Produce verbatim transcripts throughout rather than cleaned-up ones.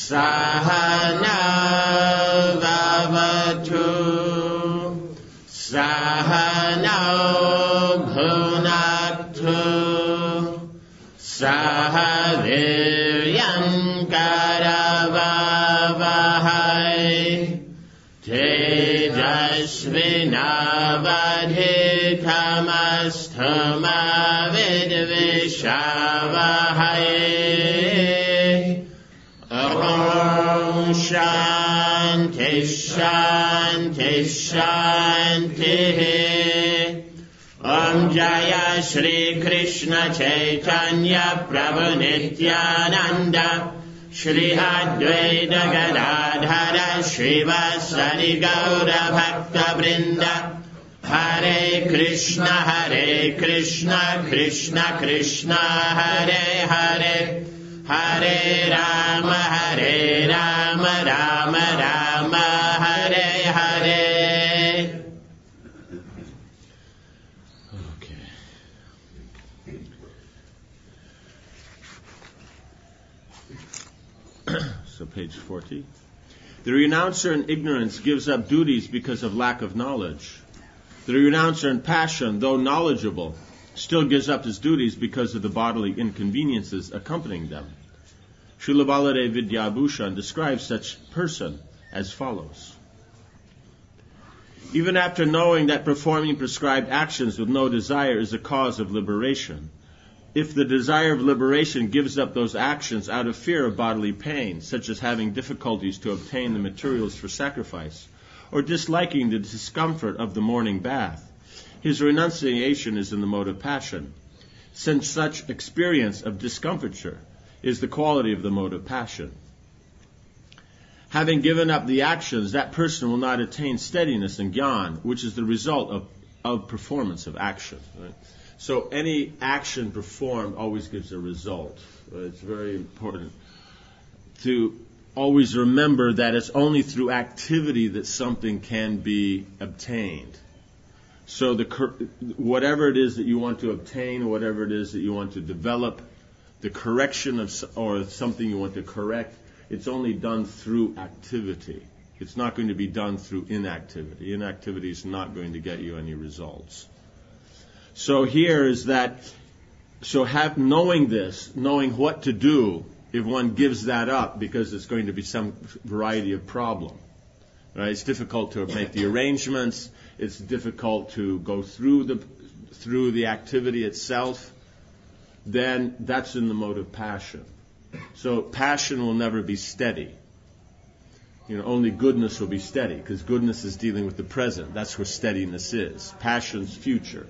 Sahana Vavatu Sahana Bhunaktu Sahaviryan Karavavahai Tejasvinavadhitamastu vidvishavahai. Om Shanti Shanti Shanti. Om Jaya Shri Krishna Chaitanya Prabhu Nityananda Shri Advaita Gadadhara Srivasadi Gaura Bhakta Vrinda. Hare Krishna Hare Krishna Krishna Krishna Hare Hare Hare Rama Hare Rama Rama Rama Hare Hare. Okay. So page forty. The renouncer in ignorance gives up duties because of lack of knowledge. The renouncer in passion, though knowledgeable, still gives up his duties because of the bodily inconveniences accompanying them. Srila Baladev Vidyabhushan describes such person as follows. Even after knowing that performing prescribed actions with no desire is a cause of liberation, if the desire of liberation gives up those actions out of fear of bodily pain, such as having difficulties to obtain the materials for sacrifice, or disliking the discomfort of the morning bath, his renunciation is in the mode of passion, since such experience of discomfiture is the quality of the mode of passion. Having given up the actions, that person will not attain steadiness and jnana, which is the result of, of performance of action. Right? So any action performed always gives a result. Right? It's very important to always remember that it's only through activity that something can be obtained. So the whatever it is that you want to obtain, whatever it is that you want to develop, the correction of or something you want to correct, it's only done through activity. It's not going to be done through inactivity. Inactivity is not going to get you any results. So here is that, so have, knowing this, knowing what to do, if one gives that up because it's going to be some variety of problem. Right? It's difficult to make the arrangements. It's difficult to go through the through the activity itself. Then that's in the mode of passion. So passion will never be steady. You know, only goodness will be steady, because goodness is dealing with the present. That's where steadiness is. Passion's future.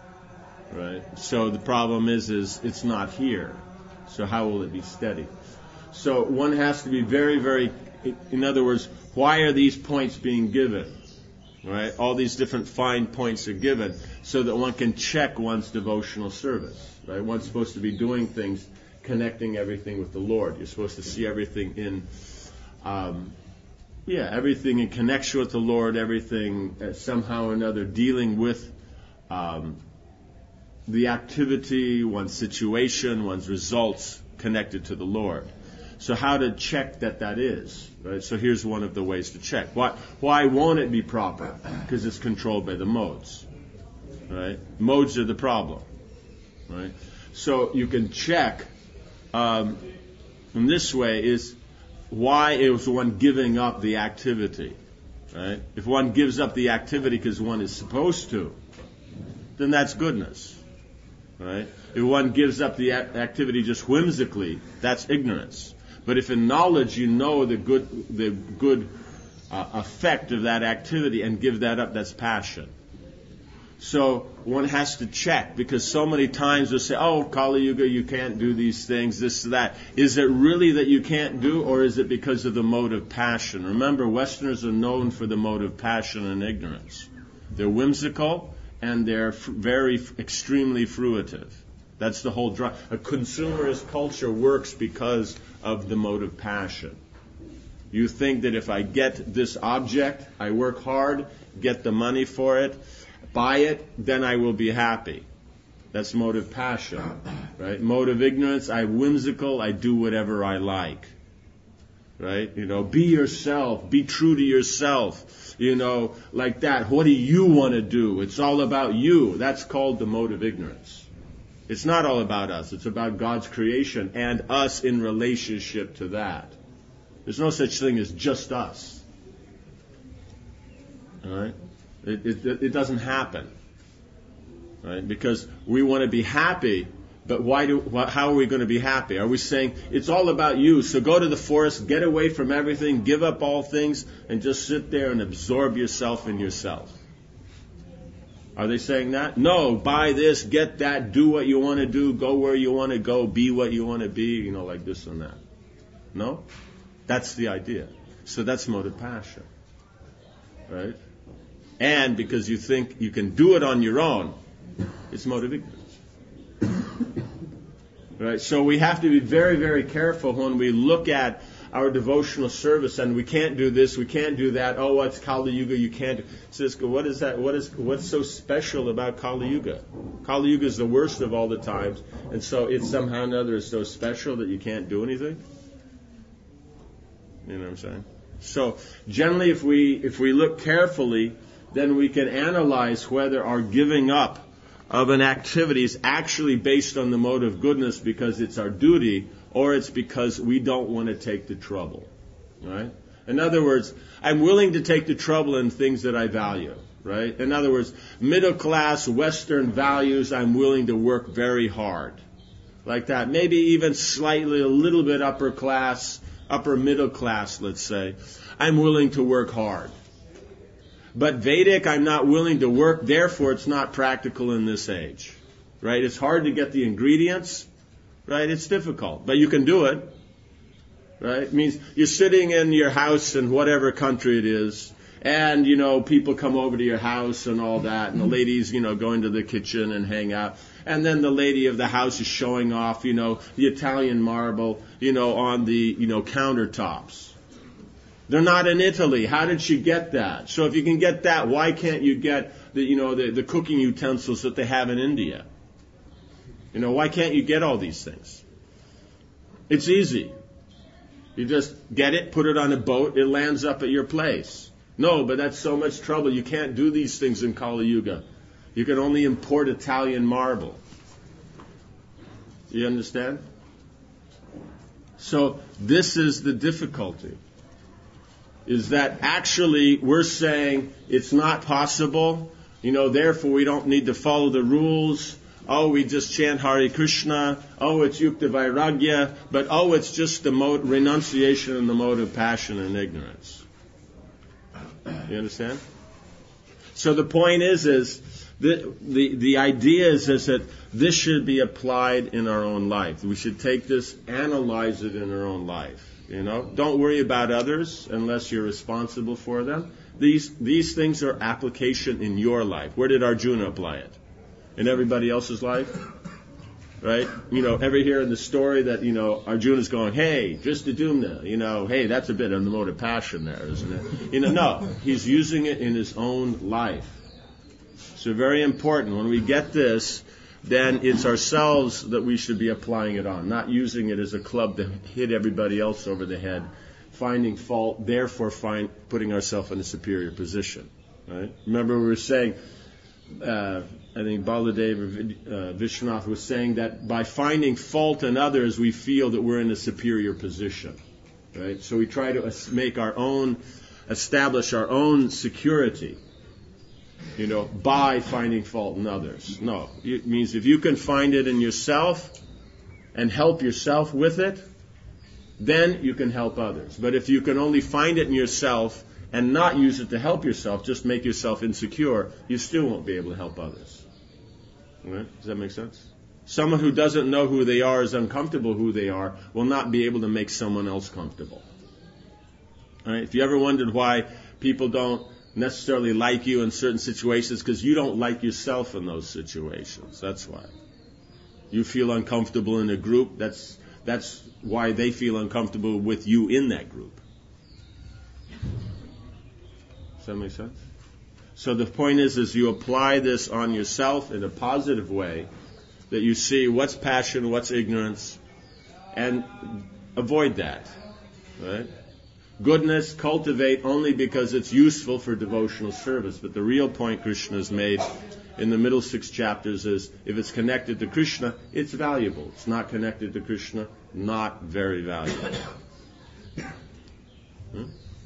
Right? So the problem is, is it's not here. So how will it be steady? So one has to be very, very, in other words, why are these points being given? Right? All these different fine points are given so that one can check one's devotional service. Right? One's supposed to be doing things, connecting everything with the Lord. You're supposed to see everything in, um, yeah, everything in connection with the Lord, everything uh, somehow or another dealing with um, the activity, one's situation, one's results connected to the Lord. So how to check that that is, right? So here's one of the ways to check. Why, why won't it be proper? Because it's controlled by the modes, right? Modes are the problem, right? So you can check um, in this way is why is one giving up the activity, right? If one gives up the activity because one is supposed to, then that's goodness. Right? If one gives up the activity just whimsically, that's ignorance. But if in knowledge you know the good, the good uh, effect of that activity and give that up, that's passion. So one has to check, because so many times we'll say, "Oh, Kali Yuga, you can't do these things, this, that." Is it really that you can't do, or is it because of the mode of passion? Remember, Westerners are known for the mode of passion and ignorance. They're whimsical, and they're f- very, f- extremely fruitive. That's the whole drive. A consumerist culture works because of the mode of passion. You think that if I get this object, I work hard, get the money for it, buy it, then I will be happy. That's mode of passion, right? Mode of ignorance, I'm whimsical, I do whatever I like. right? You know, be yourself, be true to yourself, you know, like that. What do you want to do? It's all about you. That's called the mode of ignorance. It's not all about us. It's about God's creation and us in relationship to that. There's no such thing as just us. All right? It, it, it doesn't happen. Right? Because we want to be happy, but why do? How are we going to be happy? Are we saying it's all about you? So go to the forest, get away from everything, give up all things, and just sit there and absorb yourself in yourself. Are they saying that? No, buy this, get that, do what you want to do, go where you want to go, be what you want to be, you know, like this and that. No? That's the idea. So that's mode of passion. Right? And because you think you can do it on your own, it's mode of ignorance. Right? So we have to be very, very careful when we look at our devotional service, and we can't do this, we can't do that. Oh, it's Kali Yuga, you can't do. Says, what is that? What is what's so special about Kali Yuga? Kali Yuga is the worst of all the times, and so it somehow or another is so special that you can't do anything. You know what I'm saying? So generally, if we if we look carefully, then we can analyze whether our giving up of an activity is actually based on the mode of goodness because it's our duty, or it's because we don't want to take the trouble. Right? In other words, I'm willing to take the trouble in things that I value. Right? In other words, middle class Western values, I'm willing to work very hard. Like that. Maybe even slightly a little bit upper class, upper middle class, let's say. I'm willing to work hard. But Vedic, I'm not willing to work, therefore it's not practical in this age. Right? It's hard to get the ingredients. Right? It's difficult. But you can do it. Right? It means you're sitting in your house in whatever country it is, and, you know, people come over to your house and all that, and the ladies, you know, go into the kitchen and hang out. And then the lady of the house is showing off, you know, the Italian marble, you know, on the, you know, countertops. They're not in Italy. How did she get that? So if you can get that, why can't you get the, you know, the, the cooking utensils that they have in India? You know, why can't you get all these things? It's easy. You just get it, put it on a boat, it lands up at your place. No, but that's so much trouble. You can't do these things in Kali Yuga. You can only import Italian marble. You understand? So this is the difficulty. Is that actually we're saying it's not possible, you know, therefore we don't need to follow the rules. Oh, we just chant Hare Krishna. Oh, it's Yukta Vairagya. But oh, it's just the mode, renunciation and the mode of passion and ignorance. You understand? So the point is, is the the, the idea is, is that this should be applied in our own life. We should take this, analyze it in our own life. You know, don't worry about others unless you're responsible for them. These these things are application in your life. Where did Arjuna apply it? In everybody else's life? Right? You know, ever hear in the story that, you know, Arjuna's going, hey, Dristadumna, you know, hey, that's a bit of the mode of passion there, isn't it? You know, no. He's using it in his own life. So very important. When we get this, then it's ourselves that we should be applying it on, not using it as a club to hit everybody else over the head, finding fault, therefore find, putting ourselves in a superior position. Right? Remember we were saying, uh, I think Baladev or uh, Vishwanath was saying that by finding fault in others, we feel that we're in a superior position. Right? So we try to make our own, establish our own security. You know, by finding fault in others. No, it means if you can find it in yourself and help yourself with it, then you can help others. But if you can only find it in yourself and not use it to help yourself, just make yourself insecure, you still won't be able to help others. Right? Does that make sense? Someone who doesn't know who they are, is uncomfortable who they are, will not be able to make someone else comfortable. All right? If you ever wondered why people don't necessarily like you in certain situations, because you don't like yourself in those situations. That's why. You feel uncomfortable in a group, that's that's why they feel uncomfortable with you in that group. Does that make sense? So the point is, is you apply this on yourself in a positive way, that you see what's passion, what's ignorance, and avoid that. Right? Goodness, cultivate only because it's useful for devotional service. But the real point Krishna has made in the middle six chapters is, if it's connected to Krishna, it's valuable. It's not connected to Krishna, not very valuable. Hmm?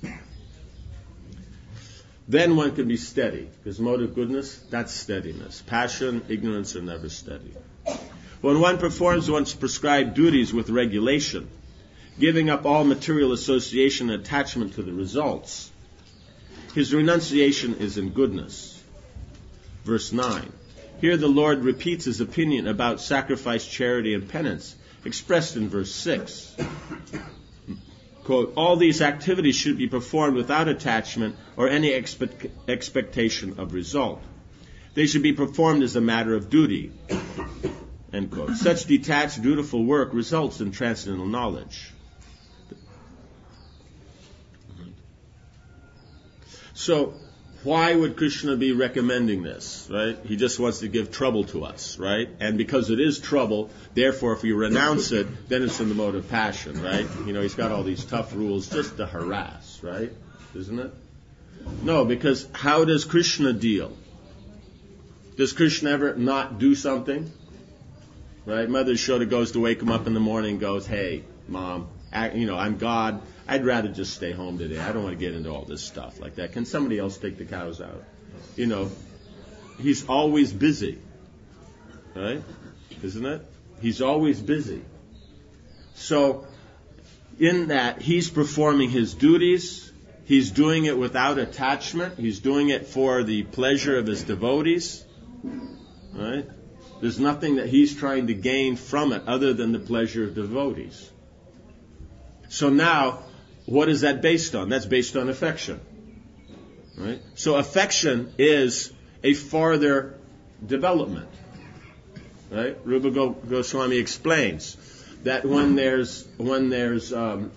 Then one can be steady, because mode of goodness, that's steadiness. Passion, ignorance are never steady. When one performs one's prescribed duties with regulation, giving up all material association and attachment to the results, his renunciation is in goodness. Verse nine. Here the Lord repeats his opinion about sacrifice, charity, and penance, expressed in verse six. Quote, all these activities should be performed without attachment or any expect- expectation of result. They should be performed as a matter of duty. End quote. Such detached, dutiful work results in transcendental knowledge. So, why would Krishna be recommending this, right? He just wants to give trouble to us, right? And because it is trouble, therefore if you renounce it, then it's in the mode of passion, right? You know, he's got all these tough rules just to harass, right? Isn't it? No, because how does Krishna deal? Does Krishna ever not do something? Right? Mother Yashoda goes to wake him up in the morning and goes, hey, Mom, I, you know, I'm God. I'd rather just stay home today. I don't want to get into all this stuff like that. Can somebody else take the cows out? You know, he's always busy. Right? Isn't it? He's always busy. So, in that, he's performing his duties. He's doing it without attachment. He's doing it for the pleasure of his devotees. Right? There's nothing that he's trying to gain from it other than the pleasure of devotees. So now, what is that based on? That's based on affection. Right? So affection is a farther development. Right? Rupa Goswami explains that when there's when there's um,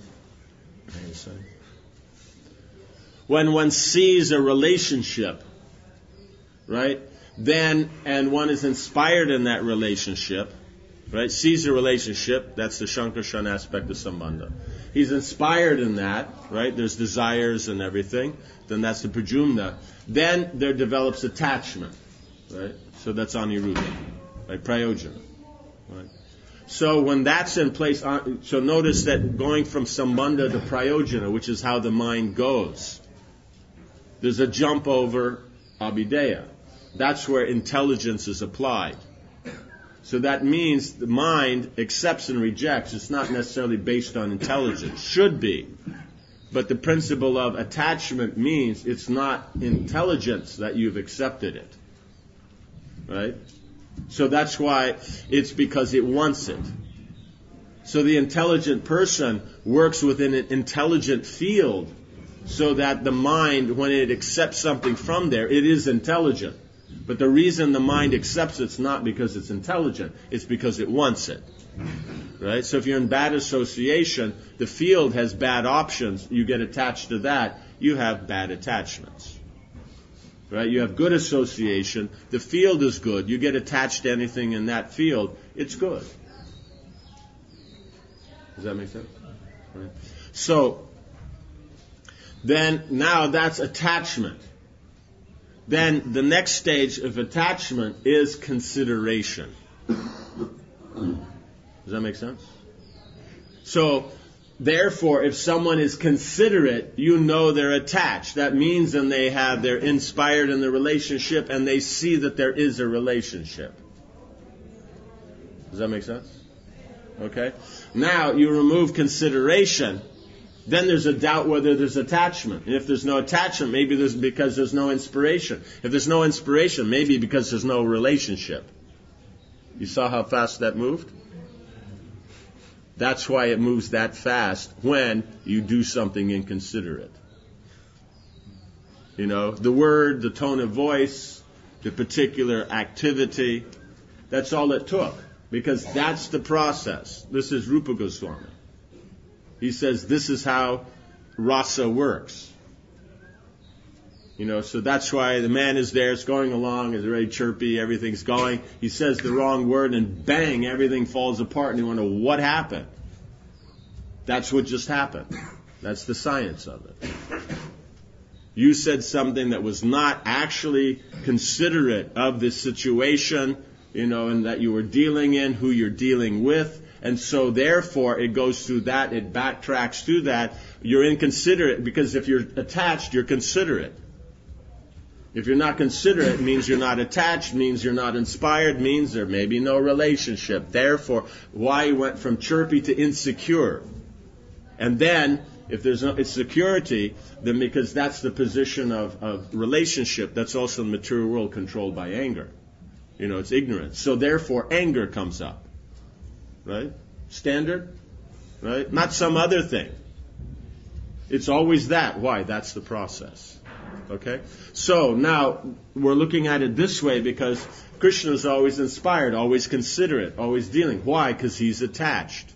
when one sees a relationship, right? Then and one is inspired in that relationship, right? Sees a relationship, that's the Shankarshan aspect of Sambandha. He's inspired in that, right? There's desires and everything. Then that's the Prajumna. Then there develops attachment, right? So that's Aniruddha, right? Prayojana, right? So when that's in place, so notice that going from Sambandha to Prayojana, which is how the mind goes, there's a jump over Abhideya. That's where intelligence is applied. So that means the mind accepts and rejects. It's not necessarily based on intelligence. Should be. But the principle of attachment means it's not intelligence that you've accepted it. Right? So that's why it's because it wants it. So the intelligent person works within an intelligent field so that the mind, when it accepts something from there, it is intelligent. But the reason the mind accepts it's not because it's intelligent, it's because it wants it. Right? So if you're in bad association, the field has bad options, you get attached to that, you have bad attachments. Right? You have good association, the field is good, you get attached to anything in that field, it's good. Does that make sense? Right. So, then now that's attachment. Then the next stage of attachment is consideration. Does that make sense? So, therefore, if someone is considerate, you know they're attached. That means then they have, they're inspired in the relationship and they see that there is a relationship. Does that make sense? Okay. Now, you remove consideration. Then there's a doubt whether there's attachment. And if there's no attachment, maybe there's because there's no inspiration. If there's no inspiration, maybe because there's no relationship. You saw how fast that moved? That's why it moves that fast when you do something inconsiderate. You know, the word, the tone of voice, the particular activity, that's all it took. Because that's the process. This is Rupa Goswami. He says this is how rasa works. You know, so that's why the man is there, it's going along, it's very chirpy, everything's going. He says the wrong word and bang, everything falls apart and you wonder what happened. That's what just happened. That's the science of it. You said something that was not actually considerate of the situation, you know, and that you were dealing in, who you're dealing with. And so therefore it goes through that, it backtracks through that. You're inconsiderate because if you're attached, you're considerate. If you're not considerate, it means you're not attached, means you're not inspired, means there may be no relationship. Therefore, why you went from chirpy to insecure. And then, if there's no insecurity, then because that's the position of, of relationship, that's also the material world controlled by anger. You know, it's ignorance. So therefore, anger comes up. Right? Standard? Right? Not some other thing. It's always that. Why? That's the process. Okay? So now we're looking at it this way because Krishna is always inspired, always considerate, always dealing. Why? Because he's attached.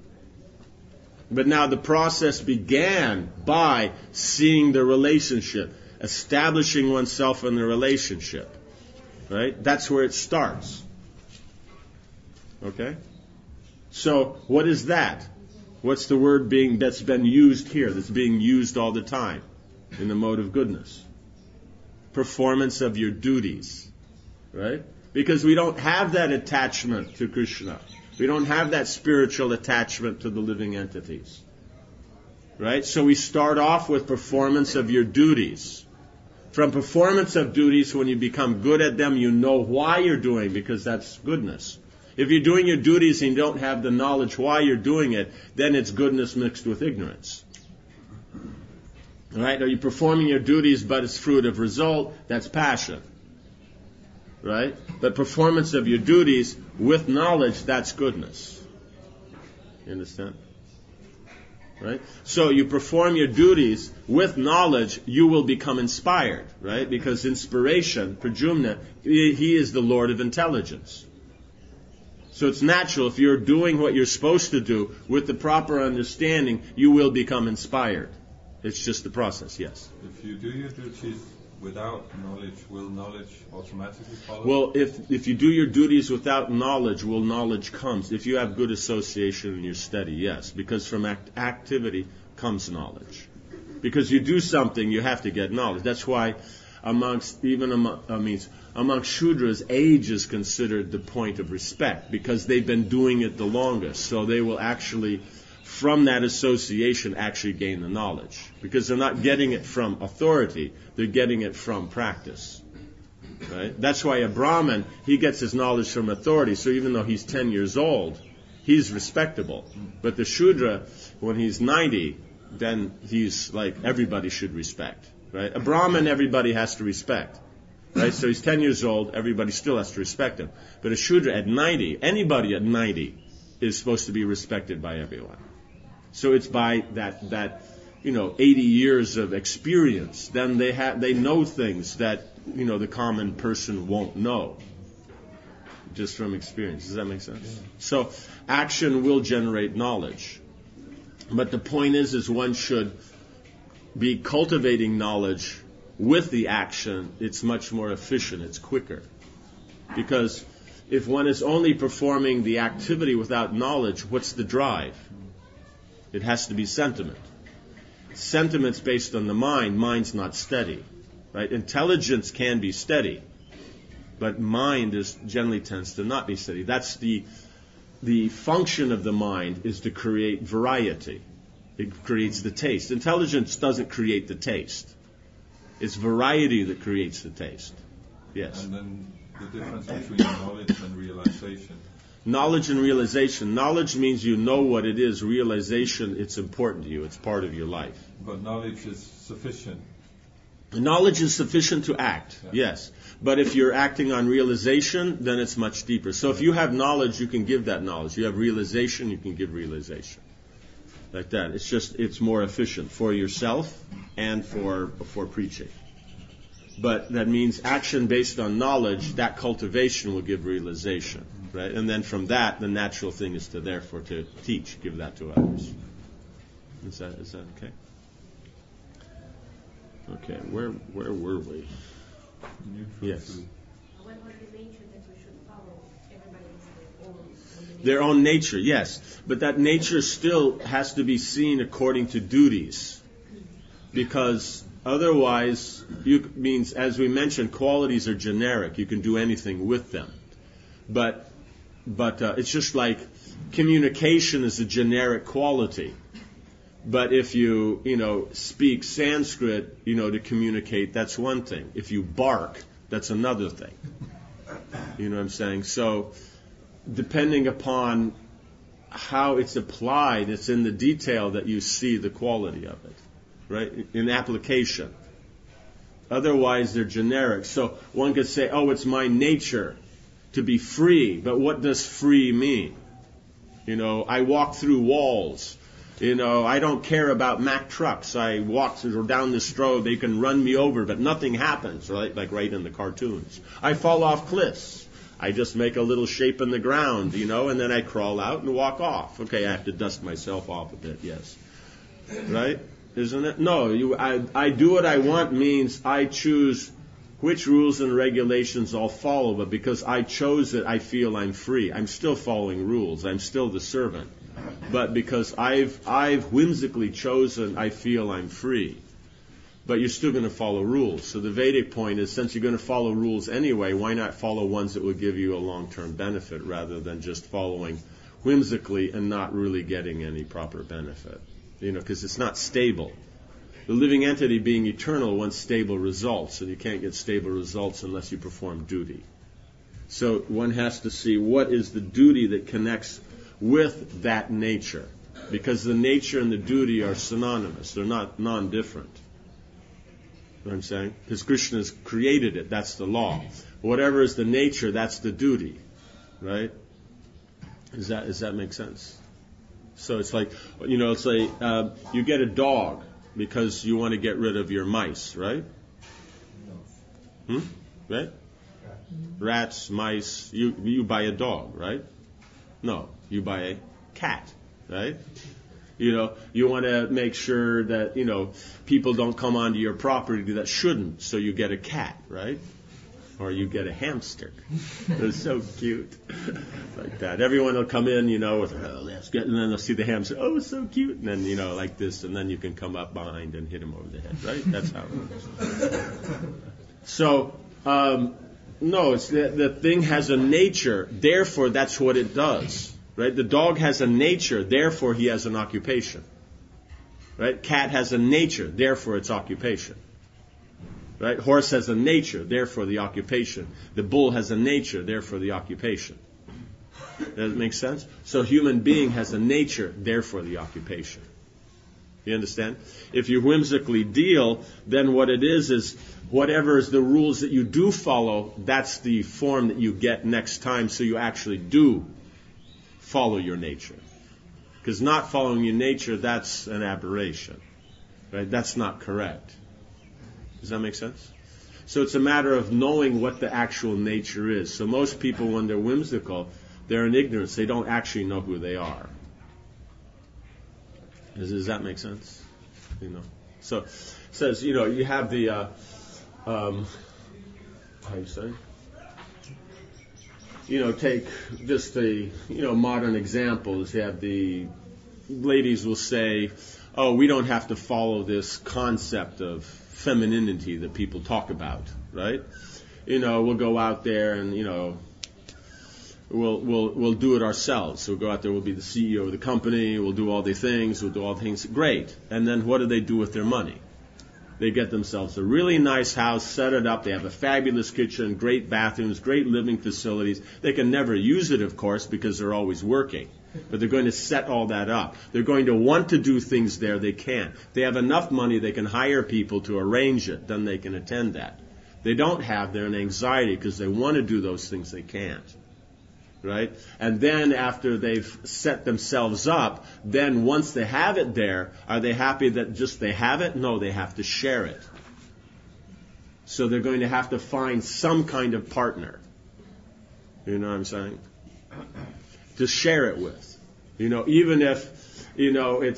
But now the process began by seeing the relationship, establishing oneself in the relationship. Right? That's where it starts. Okay? So what is that? What's the word being that's been used here, that's being used all the time in the mode of goodness? Performance of your duties. Right? Because we don't have that attachment to Krishna. We don't have that spiritual attachment to the living entities. Right? So we start off with performance of your duties. From performance of duties, when you become good at them, you know why you're doing, because that's goodness. If you're doing your duties and you don't have the knowledge why you're doing it, then it's goodness mixed with ignorance. Right? Are you performing your duties but it's fruit of result? That's passion. Right? But performance of your duties with knowledge, that's goodness. You understand? Right? So you perform your duties with knowledge, you will become inspired. Right? Because inspiration, Pradyumna, he is the Lord of intelligence. So it's natural, if you're doing what you're supposed to do with the proper understanding, you will become inspired. It's just the process, yes. If you do your duties without knowledge, will knowledge automatically follow? Well, if if you do your duties without knowledge, will knowledge comes. If you have good association in your study, yes. Because from act- activity comes knowledge. Because you do something, you have to get knowledge. That's why amongst, even among, I mean, among Shudras, age is considered the point of respect because they've been doing it the longest. So they will actually, from that association, actually gain the knowledge. Because they're not getting it from authority, they're getting it from practice. Right? That's why a Brahmin, he gets his knowledge from authority. So even though he's ten years old, he's respectable. But the Shudra, when he's ninety, then he's like everybody should respect. Right? A Brahmin, everybody has to respect. Right? So he's ten years old, everybody still has to respect him. But a Shudra at ninety, anybody at ninety is supposed to be respected by everyone. So it's by that, that you know, eighty years of experience, then they have, they know things that, you know, the common person won't know. Just from experience. Does that make sense? Yeah. So action will generate knowledge. But the point is, is one should be cultivating knowledge with the action. It's much more efficient. It's quicker. Because if one is only performing the activity without knowledge, what's the drive? It has to be sentiment. Sentiment's based on the mind. Mind's not steady. Right? Intelligence can be steady, but mind is generally tends to not be steady. That's the the function of the mind is to create variety. It creates the taste. Intelligence doesn't create the taste. It's variety that creates the taste. Yes. And then the difference between knowledge and realization. Knowledge and realization. Knowledge means you know what it is. Realization, it's important to you. It's part of your life. But knowledge is sufficient. Knowledge is sufficient to act, yeah. Yes. But if you're acting on realization, then it's much deeper. So if you have knowledge, you can give that knowledge. You have realization, you can give realization. Like that. It's just, it's more efficient for yourself and for for preaching. But that means action based on knowledge, that cultivation will give realization. Right? And then from that, the natural thing is to therefore to teach, give that to others. Is that is that okay? Okay, where where were we? Neutral yes. Food. When was the nature that we should follow everybody is Their own nature, yes. But that nature still has to be seen according to duties. Because otherwise, you means, as we mentioned, qualities are generic. You can do anything with them. But but uh, it's just like communication is a generic quality. But if you, you know, speak Sanskrit, you know, to communicate, that's one thing. If you bark, that's another thing. You know what I'm saying? So, depending upon how it's applied, it's in the detail that you see the quality of it, right? In application. Otherwise, they're generic. So, one could say, oh, it's my nature to be free. But what does free mean? You know, I walk through walls. You know, I don't care about Mack trucks. I walk down this road, they can run me over, but nothing happens, right? Like right in the cartoons. I fall off cliffs. I just make a little shape in the ground, you know, and then I crawl out and walk off. Okay, I have to dust myself off a bit, yes. Right? Isn't it? No, you, I, I do what I want means I choose which rules and regulations I'll follow, but because I chose it, I feel I'm free. I'm still following rules. I'm still the servant. But because I've I've whimsically chosen, I feel I'm free. But you're still going to follow rules. So the Vedic point is, since you're going to follow rules anyway, why not follow ones that will give you a long-term benefit rather than just following whimsically and not really getting any proper benefit? You know, because it's not stable. The living entity being eternal wants stable results, and you can't get stable results unless you perform duty. So one has to see what is the duty that connects with that nature, because the nature and the duty are synonymous. They're not non-different. You know what I'm saying? Because Krishna has created it. That's the law. Whatever is the nature, that's the duty. Right? Does that, does that make sense? So it's like, you know, it's like uh, you get a dog because you want to get rid of your mice, right? Hmm? Right? Rats, mice. You you buy a dog, right? No, you buy a cat, right? You know, you want to make sure that, you know, people don't come onto your property that shouldn't, so you get a cat, right? Or you get a hamster. They're so cute. Like that. Everyone will come in, you know, with, oh, let's get, and then they'll see the hamster, oh, it's so cute. And then, you know, like this, and then you can come up behind and hit him over the head, right? That's how it works. So, um, no, it's the, the thing has a nature, therefore that's what it does. Right? The dog has a nature, therefore he has an occupation. Right? Cat has a nature, therefore it's occupation. Right? Horse has a nature, therefore the occupation. The bull has a nature, therefore the occupation. Does it make sense? So human being has a nature, therefore the occupation. You understand? If you whimsically deal, then what it is is whatever is the rules that you do follow, that's the form that you get next time, so you actually do follow your nature. Because not following your nature, that's an aberration. Right? That's not correct. Does that make sense? So it's a matter of knowing what the actual nature is. So most people, when they're whimsical, they're in ignorance. They don't actually know who they are. Does, does that make sense? You know. So it says, you know, you have the uh, um, how do you say? You know, take just a, you know, modern example is you have the ladies will say, oh, we don't have to follow this concept of femininity that people talk about, right? You know, we'll go out there and, you know, we'll we'll we'll do it ourselves. So we'll go out there, we'll be the C E O of the company, we'll do all the things, we'll do all the things. Great. And then what do they do with their money? They get themselves a really nice house, set it up. They have a fabulous kitchen, great bathrooms, great living facilities. They can never use it, of course, because they're always working. But they're going to set all that up. They're going to want to do things there. They can't. They have enough money, they can hire people to arrange it. Then they can attend that. They don't have, they're in anxiety because they want to do those things, they can't. Right? And then after they've set themselves up, then once they have it there, are they happy that just they have it? No, they have to share it. So they're going to have to find some kind of partner. You know what I'm saying? To share it with. You know, even if, you know, it's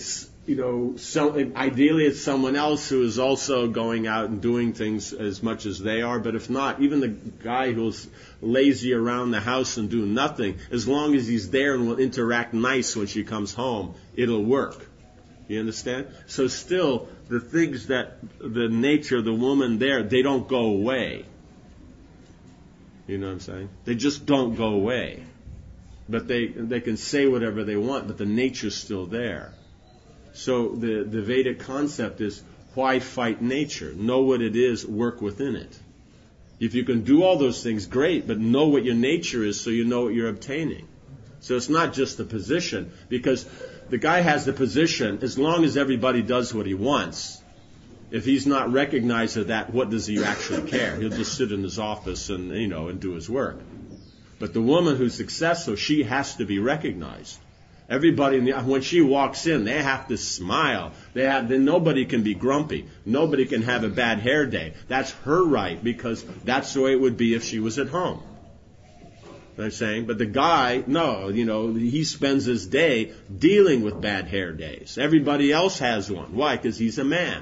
you know, some, ideally it's someone else who is also going out and doing things as much as they are. But if not, even the guy who's lazy around the house and do nothing, as long as he's there and will interact nice when she comes home, it'll work. You understand? So still, the things that the nature of the woman there, they don't go away. You know what I'm saying? They just don't go away. But they they can say whatever they want, but the nature's still there. So the, the Vedic concept is, why fight nature? Know what it is, work within it. If you can do all those things, great, but know what your nature is so you know what you're obtaining. So it's not just the position, because the guy has the position as long as everybody does what he wants. If he's not recognized of that, what does he actually care? He'll just sit in his office and, you know, and do his work. But the woman who's successful, she has to be recognized. Everybody, in the, when she walks in, they have to smile. They have, then nobody can be grumpy. Nobody can have a bad hair day. That's her right, because that's the way it would be if she was at home. I'm saying, but the guy, no, you know, he spends his day dealing with bad hair days. Everybody else has one. Why? Because he's a man.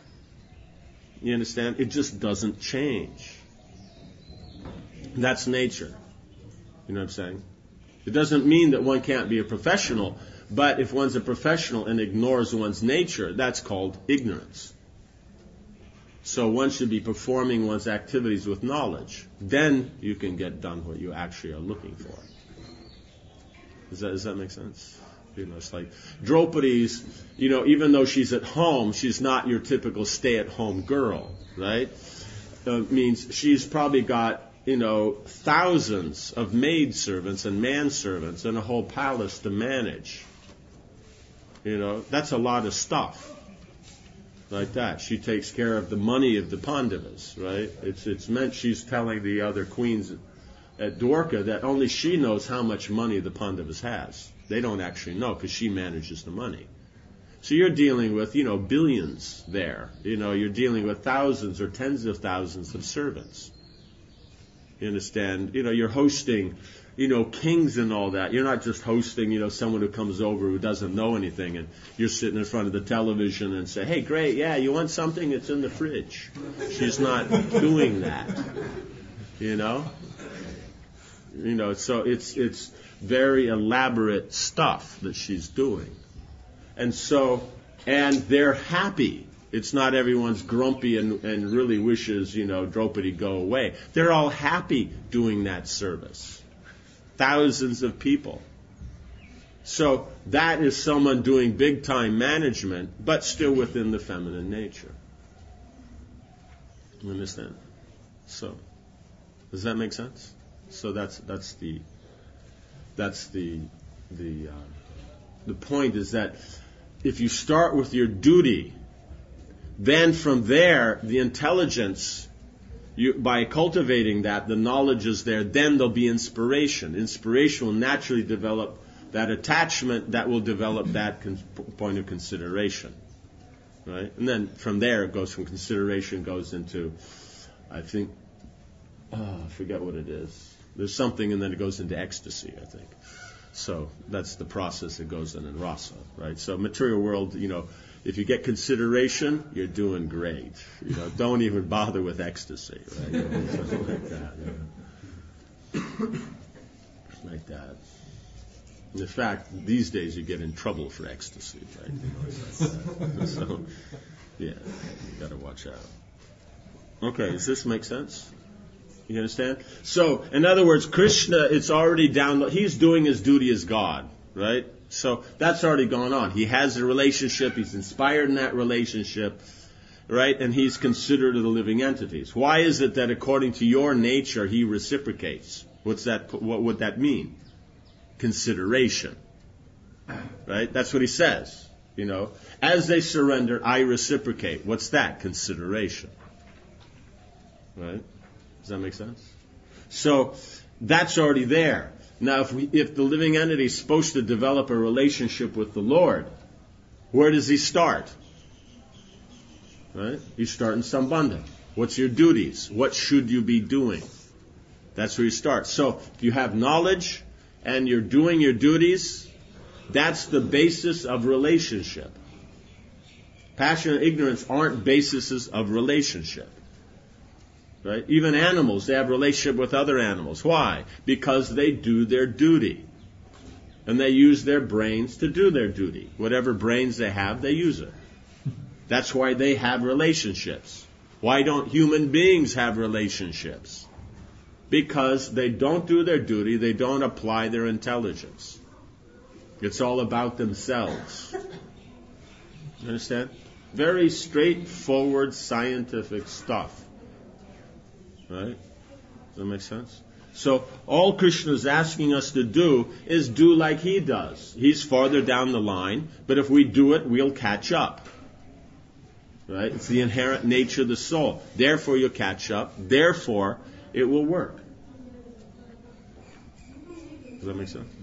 You understand? It just doesn't change. That's nature. You know what I'm saying? It doesn't mean that one can't be a professional, but if one's a professional and ignores one's nature, that's called ignorance. So one should be performing one's activities with knowledge. Then you can get done what you actually are looking for. Does that, does that make sense? You know, it's like Draupadi's, you know, even though she's at home, she's not your typical stay-at-home girl, right? Uh, means she's probably got, you know, thousands of maidservants and manservants and a whole palace to manage. You know, that's a lot of stuff. Like that. She takes care of the money of the Pandavas, right? It's it's meant she's telling the other queens at Dwarka that only she knows how much money the Pandavas has. They don't actually know because she manages the money. So you're dealing with, you know, billions there. You know, you're dealing with thousands or tens of thousands of servants. You understand? You know, you're hosting, you know, kings and all that. You're not just hosting, you know, someone who comes over who doesn't know anything and you're sitting in front of the television and say, hey, great, yeah, you want something? It's in the fridge. She's not doing that. You know? You know, so it's it's very elaborate stuff that she's doing. And so, and they're happy. It's not everyone's grumpy and, and really wishes, you know, Draupadi go away. They're all happy doing that service. Thousands of people. So that is someone doing big time management, but still within the feminine nature. You understand? So, does that make sense? So that's that's the that's the the uh, the point is that if you start with your duty, then from there, the intelligence, you, by cultivating that, the knowledge is there, then there'll be inspiration. Inspiration will naturally develop that attachment that will develop that con- point of consideration. Right? And then from there, it goes from consideration, goes into, I think, oh, I forget what it is. There's something, and then it goes into ecstasy, I think. So that's the process that goes in in rasa, right? So material world, you know, if you get consideration, you're doing great. You know, don't even bother with ecstasy, right? You know, something like that. Yeah. Like that. In fact, these days you get in trouble for ecstasy, right? You know, like so, yeah, you got to watch out. Okay, does this make sense? You understand? So, in other words, Krishna, it's already down. He's doing his duty as God, right? So that's already gone on. He has a relationship. He's inspired in that relationship, right? And he's considered the living entities. Why is it that according to your nature he reciprocates? What's that? What would that mean? Consideration, right? That's what he says. You know, as they surrender, I reciprocate. What's that? Consideration, right? Does that make sense? So that's already there. Now, if we, if the living entity is supposed to develop a relationship with the Lord, where does he start? Right? You start in Sambandha. What's your duties? What should you be doing? That's where you start. So, if you have knowledge and you're doing your duties, that's the basis of relationship. Passion and ignorance aren't bases of relationship. Right? Even animals, they have relationship with other animals. Why? Because they do their duty. And they use their brains to do their duty. Whatever brains they have, they use it. That's why they have relationships. Why don't human beings have relationships? Because they don't do their duty, they don't apply their intelligence. It's all about themselves. You understand? Very straightforward scientific stuff. Right? Does that make sense? So all Krishna is asking us to do is do like he does. He's farther down the line, but if we do it, we'll catch up. Right? It's the inherent nature of the soul. Therefore, you'll catch up. Therefore, it will work. Does that make sense?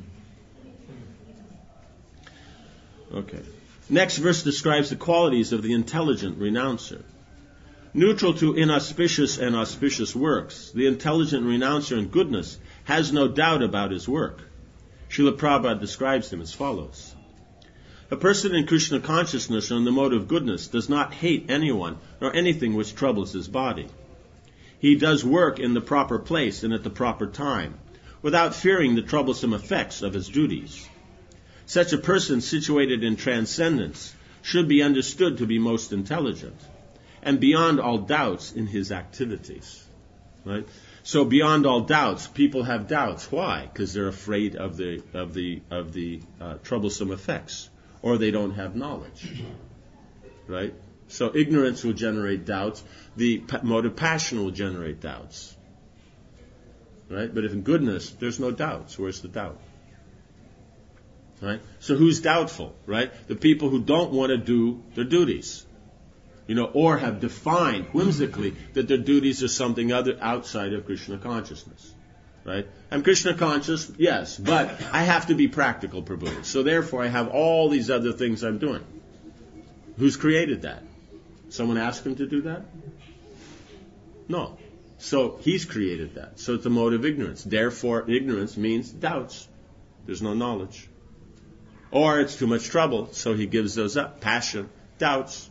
Okay. Next verse describes the qualities of the intelligent renouncer. Neutral to inauspicious and auspicious works, the intelligent renouncer in goodness has no doubt about his work. Srila Prabhupada describes him as follows. A person in Krishna consciousness or in the mode of goodness does not hate anyone nor anything which troubles his body. He does work in the proper place and at the proper time, without fearing the troublesome effects of his duties. Such a person situated in transcendence should be understood to be most intelligent, and beyond all doubts in his activities. Right? So beyond all doubts, people have doubts. Why? Because they're afraid of the of the of the uh, troublesome effects, or they don't have knowledge. Right? So ignorance will generate doubts. The pa- mode of passion will generate doubts. Right? But if in goodness, there's no doubts. Where's the doubt? Right? So who's doubtful? Right? The people who don't want to do their duties. You know, or have defined whimsically that their duties are something other outside of Krishna consciousness. Right? I'm Krishna conscious, yes, but I have to be practical, Prabhu. So therefore I have all these other things I'm doing. Who's created that? Someone asked him to do that? No. So he's created that. So it's a mode of ignorance. Therefore, ignorance means doubts. There's no knowledge. Or it's too much trouble, so he gives those up. Passion, doubts.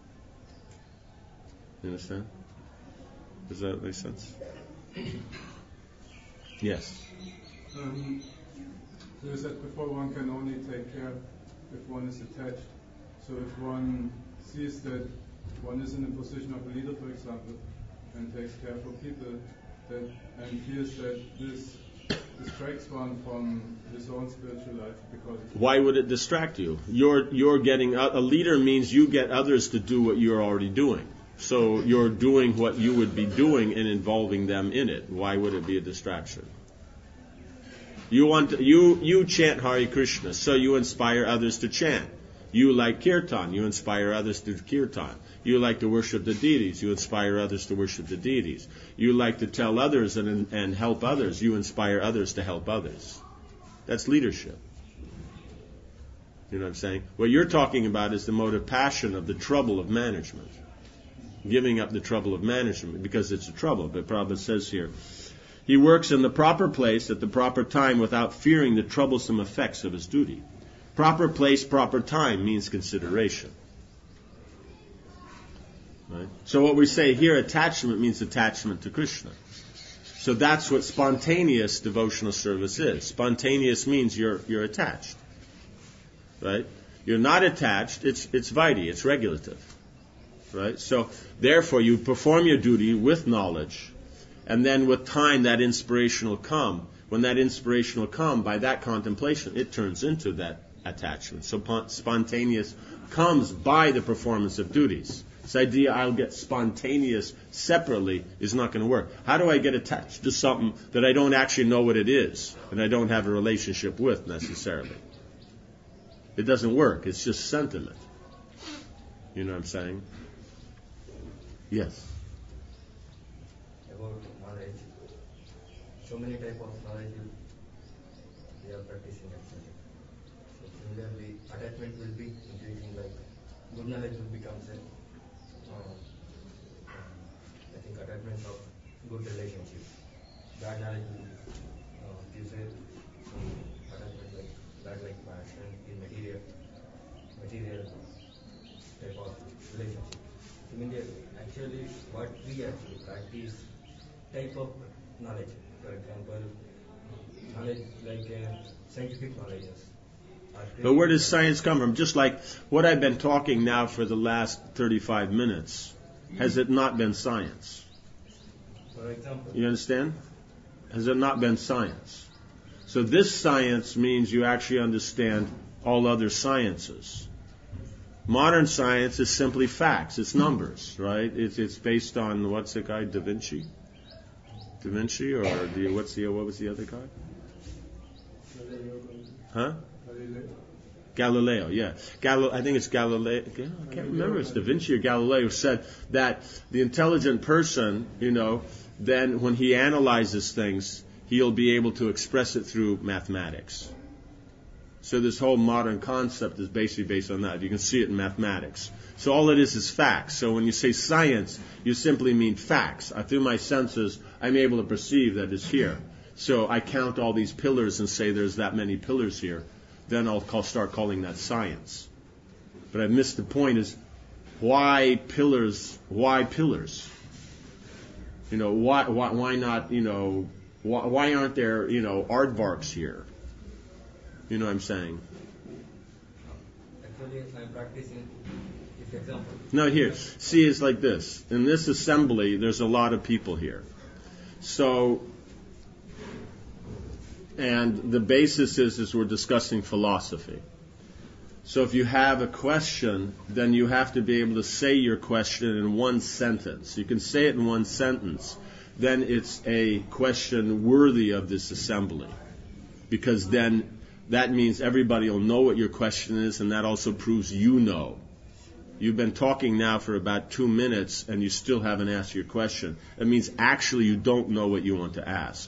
You understand? Does that make sense? Yes. Um, so you said before one can only take care if one is attached. So if one sees that one is in the position of a leader, for example, and takes care for people, that and feels that this distracts one from his own spiritual life because. Why would it distract you? You're you're getting a, a leader means you get others to do what you're already doing. So you're doing what you would be doing and involving them in it. Why would it be a distraction? You want to, you you chant Hare Krishna, so you inspire others to chant. You like kirtan, you inspire others to kirtan. You like to worship the deities, you inspire others to worship the deities. You like to tell others and and help others, you inspire others to help others. That's leadership. You know what I'm saying? What you're talking about is the mode of passion of the trouble of management. Giving up the trouble of management because it's a trouble. But Prabhupada says here, he works in the proper place at the proper time without fearing the troublesome effects of his duty. Proper place, proper time means consideration. Right? So what we say here, attachment means attachment to Krishna. So that's what spontaneous devotional service is. Spontaneous means you're you're attached. Right? You're not attached, it's it's vaidhi, it's regulative. Right? So, therefore, you perform your duty with knowledge, and then with time that inspiration will come. When that inspiration will come, by that contemplation, it turns into that attachment. So, spontaneous comes by the performance of duties. This idea I'll get spontaneous separately is not going to work. How do I get attached to something that I don't actually know what it is, and I don't have a relationship with necessarily? It doesn't work. It's just sentiment. You know what I'm saying? Yes. About knowledge, so many types of knowledge we are practicing actually. So similarly, attachment will be increasing. Like good knowledge will become self. Uh, I think attachment of good relationship. Bad knowledge will uh, gives a um, attachment like bad like passion in material, material type of relationship. Similarly, actually, what we actually practice type of knowledge. For example, knowledge like uh, scientific knowledges. But where does science come from? Just like what I've been talking now for the last thirty-five minutes, has it not been science? For example, you understand? Has it not been science? So this science means you actually understand all other sciences. Modern science is simply facts. It's numbers, right? It's it's based on, what's the guy, Da Vinci? Da Vinci, or the what's the what was the other guy? Huh? Galileo, yeah. Gal- I think it's Galileo. I can't remember if it's Da Vinci or Galileo said that the intelligent person, you know, then when he analyzes things, he'll be able to express it through mathematics. So this whole modern concept is basically based on that. You can see it in mathematics. So all it is is facts. So when you say science, you simply mean facts. I, through my senses, I'm able to perceive that it's here. So I count all these pillars and say there's that many pillars here. Then I'll call, start calling that science. But I missed the point is, why pillars? Why pillars? You know, why why, why not, you know, why, why aren't there, you know, aardvarks here? You know what I'm saying? Actually, I'm practicing this example. No, here. See, it's like this. In this assembly, there's a lot of people here. So, and the basis is, is we're discussing philosophy. So if you have a question, then you have to be able to say your question in one sentence. You can say it in one sentence. Then it's a question worthy of this assembly. Because then that means everybody will know what your question is, and that also proves you know. You've been talking now for about two minutes, and you still haven't asked your question. That means actually you don't know what you want to ask.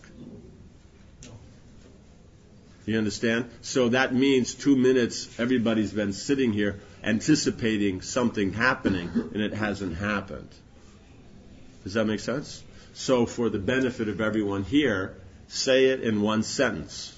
You understand? So that means two minutes, everybody's been sitting here anticipating something happening, and it hasn't happened. Does that make sense? So for the benefit of everyone here, say it in one sentence.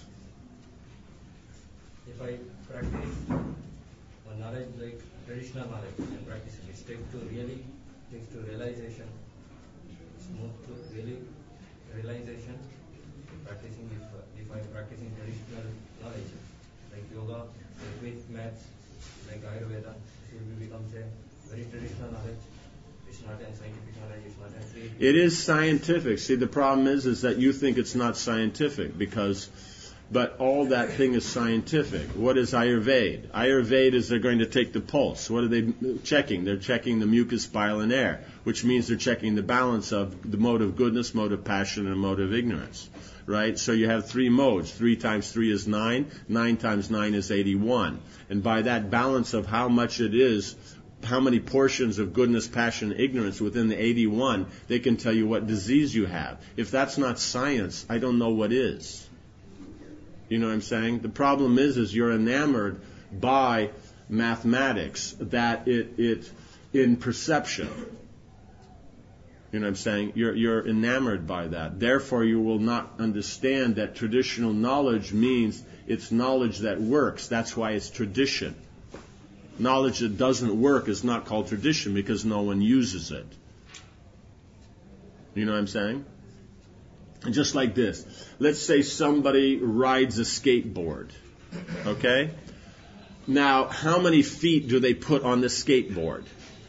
If I practice one knowledge like traditional knowledge and practice it, it takes to really, takes to realization. It's move to really realization. Practicing if, if I'm practicing traditional knowledge like yoga, like with maths, like Ayurveda, it becomes a very traditional knowledge. It's not a scientific knowledge. It's not a creative. It is scientific. See, the problem is, is that you think it's not scientific because, but all that thing is scientific. What is Ayurveda? Ayurveda is they're going to take the pulse. What are they checking? They're checking the mucus, bile, and air, which means they're checking the balance of the mode of goodness, mode of passion, and mode of ignorance. Right? So you have three modes. Three times three is nine. Nine times nine is eighty-one. And by that balance of how much it is, how many portions of goodness, passion, and ignorance within the eighty-one, they can tell you what disease you have. If that's not science, I don't know what is. You know what I'm saying? The problem is, is you're enamored by mathematics, that it, it in perception. You know what I'm saying? You're, you're enamored by that. Therefore, you will not understand that traditional knowledge means it's knowledge that works. That's why it's tradition. Knowledge that doesn't work is not called tradition because no one uses it. You know what I'm saying? And just like this. Let's say somebody rides a skateboard. Okay? Now, how many feet do they put on the skateboard?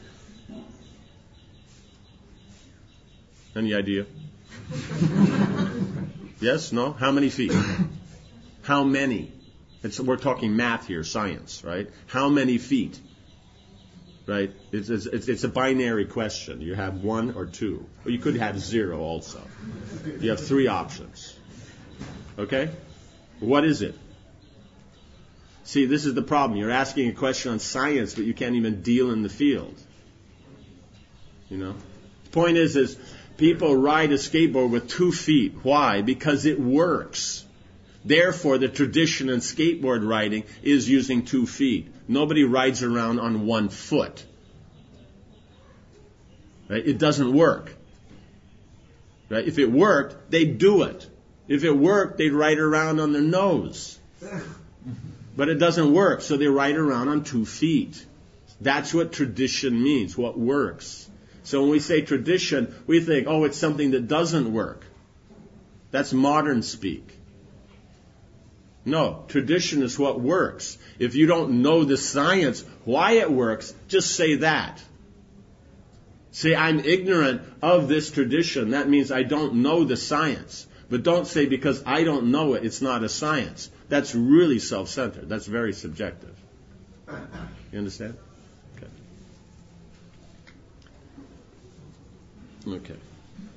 Any idea? Yes? No? How many feet? How many? It's, we're talking math here, science, right? How many feet? Right? It's, it's, it's a binary question. You have one or two. Or you could have zero also. You have three options. Okay? What is it? See, this is the problem. You're asking a question on science, but you can't even deal in the field. You know? The point is, is people ride a skateboard with two feet. Why? Because it works. Therefore, the tradition in skateboard riding is using two feet. Nobody rides around on one foot. Right? It doesn't work. Right? If it worked, they'd do it. If it worked, they'd ride around on their nose. But it doesn't work, so they ride around on two feet. That's what tradition means, what works. So when we say tradition, we think, oh, it's something that doesn't work. That's modern speak. No, tradition is what works. If you don't know the science, why it works, just say that. Say, I'm ignorant of this tradition. That means I don't know the science. But don't say, because I don't know it, it's not a science. That's really self-centered. That's very subjective. You understand? Okay. Okay.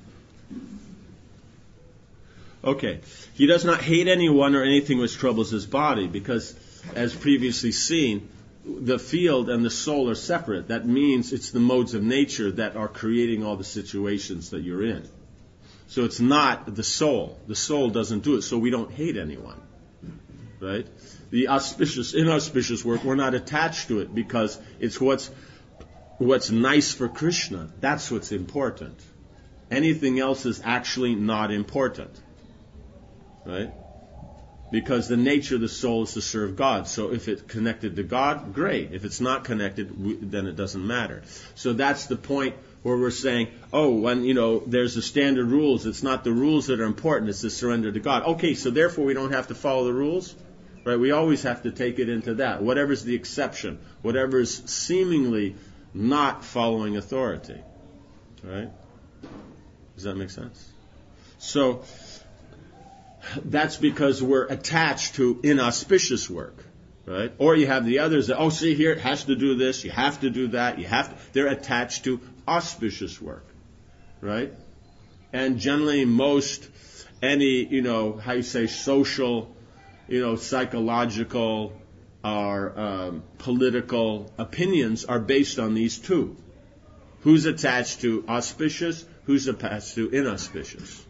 Okay. He does not hate anyone or anything which troubles his body, because, as previously seen, the field and the soul are separate. That means it's the modes of nature that are creating all the situations that you're in. So it's not the soul. The soul doesn't do it, so we don't hate anyone. Right? The auspicious, inauspicious work, we're not attached to it because it's what's what's nice for Krishna. That's what's important. Anything else is actually not important. Right? Because the nature of the soul is to serve God. So if it's connected to God, great. If it's not connected, then it doesn't matter. So that's the point where we're saying, oh, when, you know, there's the standard rules, it's not the rules that are important, it's the surrender to God. Okay, so therefore we don't have to follow the rules? Right? We always have to take it into that. Whatever's the exception, whatever's seemingly not following authority. Right? Does that make sense? So, that's because we're attached to inauspicious work, right? Or you have the others that, oh, see here, it has to do this, you have to do that, you have to, they're attached to auspicious work, right? And generally most, any, you know, how you say, social, you know, psychological, or um, political opinions are based on these two. Who's attached to auspicious, who's attached to inauspicious.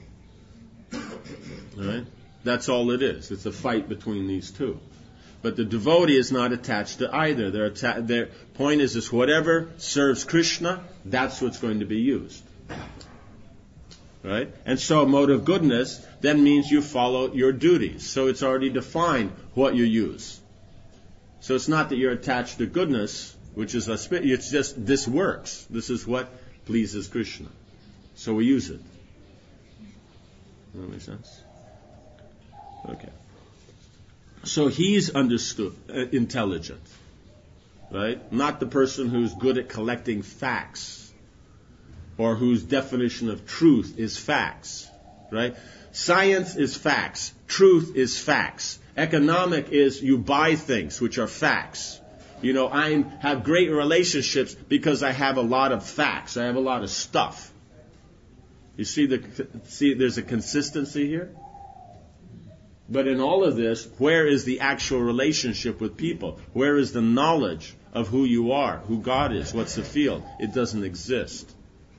Right? That's all it is. It's a fight between these two. But the devotee is not attached to either. Their, atta- their point is this: whatever serves Krishna, that's what's going to be used. Right? And so a mode of goodness then means you follow your duties. So it's already defined what you use. So it's not that you're attached to goodness, which is a spirit. It's just this works. This is what pleases Krishna. So we use it. Does that make sense? Okay. So he's understood, uh, intelligent, right? Not the person who's good at collecting facts or whose definition of truth is facts, right? Science is facts. Truth is facts. Economic is you buy things, which are facts. You know, I have great relationships because I have a lot of facts. I have a lot of stuff. You see the see there's a consistency here? But in all of this, where is the actual relationship with people? Where is the knowledge of who you are, who God is, what's the field? It doesn't exist.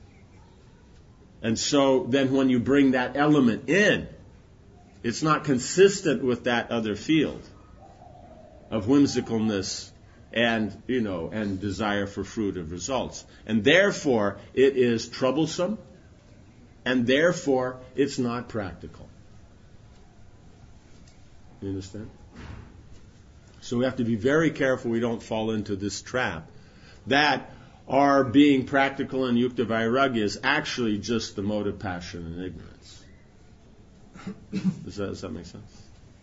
And so then when you bring that element in, it's not consistent with that other field of whimsicalness and, you know, and desire for fruit of results. And therefore, it is troublesome, and therefore, it's not practical. You understand? So we have to be very careful we don't fall into this trap. That our being practical and yukta vairagya is actually just the mode of passion and ignorance. Does that, does that make sense?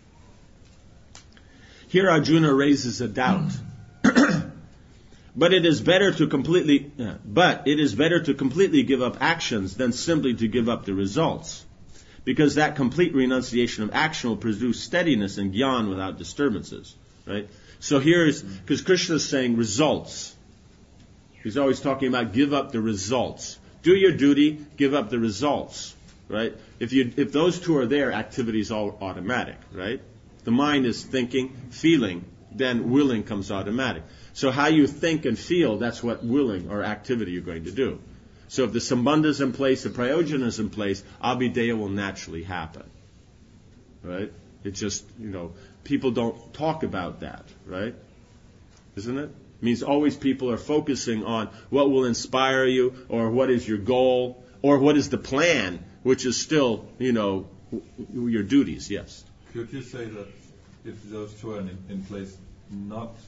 Here Arjuna raises a doubt. But it is better to completely, uh, but it is better to completely give up actions than simply to give up the results. Because that complete renunciation of action will produce steadiness and jnana without disturbances. Right? So here is, because Krishna is saying results. He's always talking about give up the results. Do your duty, give up the results. Right? If you, if those two are there, activity is all automatic. Right? The mind is thinking, feeling, then willing comes automatic. So how you think and feel, that's what willing or activity you're going to do. So if the sambandha is in place, the prayojana is in place, abhideya will naturally happen. Right? It's just, you know, people don't talk about that, right? Isn't it? It means always people are focusing on what will inspire you, or what is your goal, or what is the plan, which is still, you know, your duties, yes. Could you say that if those two are in, in place, not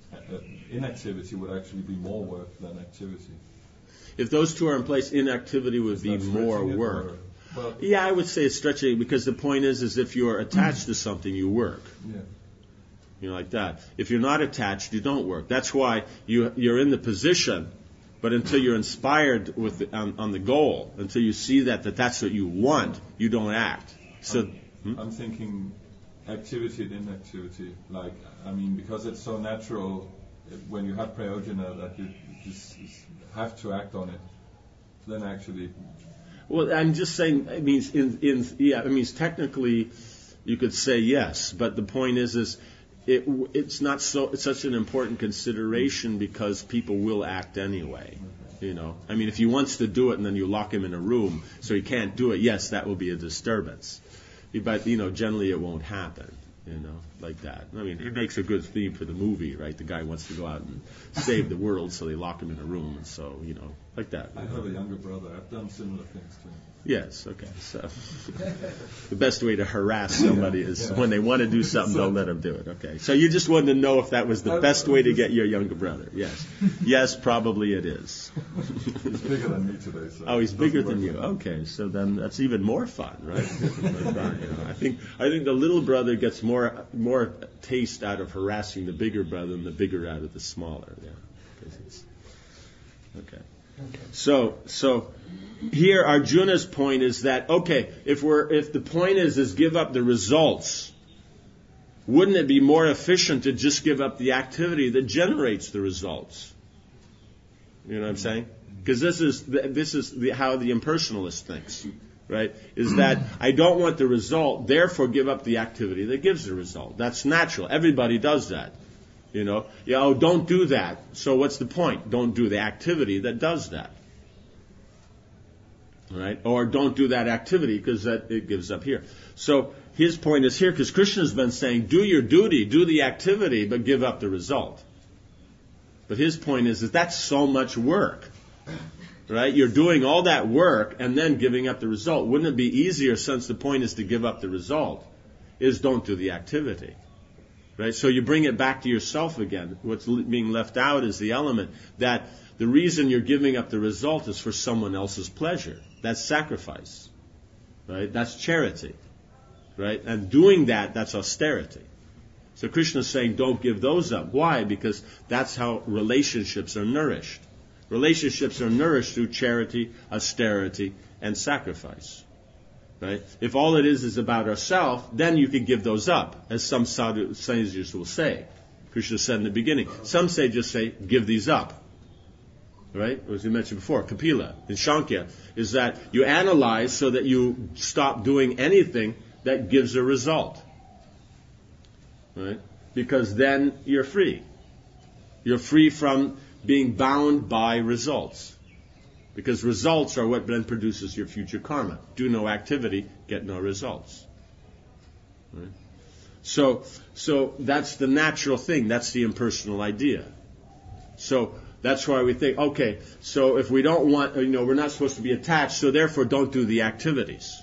uh, inactivity would actually be more work than activity. If those two are in place, inactivity would Is be that more stretching it, work. or- Well, Yeah, I would say it's stretching because the point is, is if you're attached to something, you work. yeah. You know, like that. If you're not attached, you don't work. That's why you you're in the position, but until you're inspired with the, on, on the goal, until you see that, that that's what you want, you don't act. So, I'm, hmm? I'm thinking activity and inactivity. Like, I mean, because it's so natural uh, when you have prayogena that you just have to act on it. Then actually, Well, I'm just saying. It means in in yeah. It means technically, you could say yes, but the point is, is it it's not so. It's such an important consideration because people will act anyway. You know, I mean, if he wants to do it and then you lock him in a room so he can't do it, yes, that will be a disturbance. But you know, generally it won't happen. You know, like that. I mean, it makes a good theme for the movie, right? The guy wants to go out and save the world, so they lock him in a room, and so you know, like that. I have a younger brother. I've done similar things to him. Yes, okay. So the best way to harass somebody is Yeah. when they want to do something, don't let them do it. Okay. So you just wanted to know if that was the best way to get your younger brother. Yes. Yes, probably it is. He's bigger than me today. So Oh, he's it bigger doesn't than work you. for me. Okay, so then that's even more fun, right? Like that, you know. I think I think the little brother gets more more taste out of harassing the bigger brother than the bigger out of the smaller. Yeah. 'Cause it's- Okay. So so here Arjuna's point is that okay, if we're if the point is is give up the results, wouldn't it be more efficient to just give up the activity that generates the results? You know what I'm saying? Because this is the, this is the, how the impersonalist thinks, right? Is that I don't want the result, therefore give up the activity that gives the result. That's natural. Everybody does that. You know, yeah, oh, don't do that. So what's the point? Don't do the activity that does that. Right? Or don't do that activity because that it gives up here. So his point is here because Krishna's been saying, do your duty, do the activity, but give up the result. But his point is that that's so much work. Right? You're doing all that work and then giving up the result. Wouldn't it be easier, since the point is to give up the result, is don't do the activity? Right? So you bring it back to yourself again. What's being left out is the element that the reason you're giving up the result is for someone else's pleasure. That's sacrifice. Right? That's charity. Right? And doing that, that's austerity. So Krishna's saying don't give those up. Why? Because that's how relationships are nourished. Relationships are nourished through charity, austerity, and sacrifice. Right? If all it is is about ourselves, then you can give those up, as some sadhu sages will say. Krishna said in the beginning. Some say just say, give these up. Right? As we mentioned before, Kapila and Shankya, is that you analyze so that you stop doing anything that gives a result. Right? Because then you're free. You're free from being bound by results. Because results are what then produces your future karma. Do no activity, get no results. Right? So, so that's the natural thing. That's the impersonal idea. So that's why we think, okay, so if we don't want, you know, we're not supposed to be attached, so therefore don't do the activities.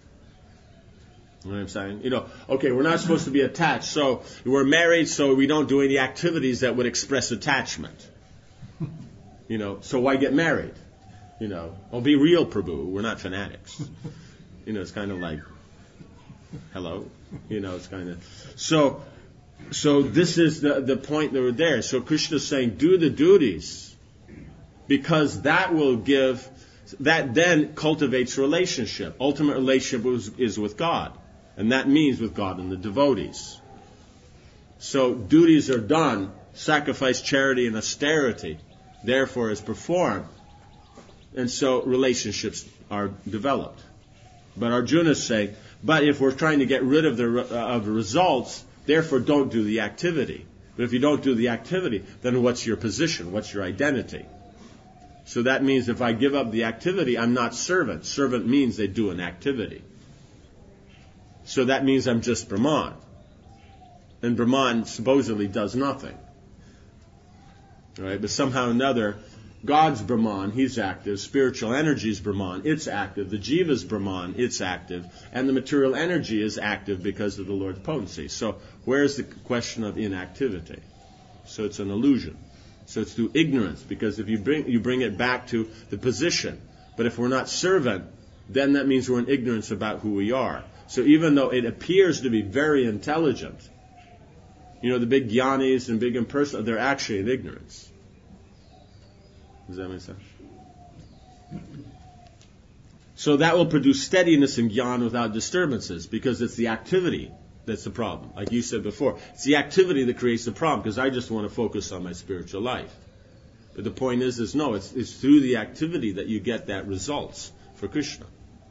You know what I'm saying? You know, okay, we're not supposed to be attached, so we're married, so we don't do any activities that would express attachment. You know, so why get married? You know, well, be real, Prabhu. We're not fanatics. You know, it's kind of like, hello. You know, it's kind of so. So this is the the point that we're there. So Krishna's saying, do the duties, because that will give. That then cultivates relationship. Ultimate relationship is, is with God, and that means with God and the devotees. So duties are done. Sacrifice, charity, and austerity, therefore, is performed. And so relationships are developed. But Arjuna is saying, but if we're trying to get rid of the uh, of the results, therefore don't do the activity. But if you don't do the activity, then what's your position? What's your identity? So that means if I give up the activity, I'm not servant. Servant means they do an activity. So that means I'm just Brahman. And Brahman supposedly does nothing. Right? But somehow or another, God's Brahman, he's active. Spiritual energy's Brahman, it's active. The Jiva's Brahman, it's active. And the material energy is active because of the Lord's potency. So where's the question of inactivity? So it's an illusion. So it's through ignorance, because if you bring you bring it back to the position. But if we're not servant, then that means we're in ignorance about who we are. So even though it appears to be very intelligent, you know, the big jnanis and big impersonal, they're actually in ignorance. Does that make sense? So that will produce steadiness in jnana without disturbances, because it's the activity that's the problem. Like you said before, it's the activity that creates the problem, because I just want to focus on my spiritual life. But the point is, is no, it's, it's through the activity that you get that results for Krishna.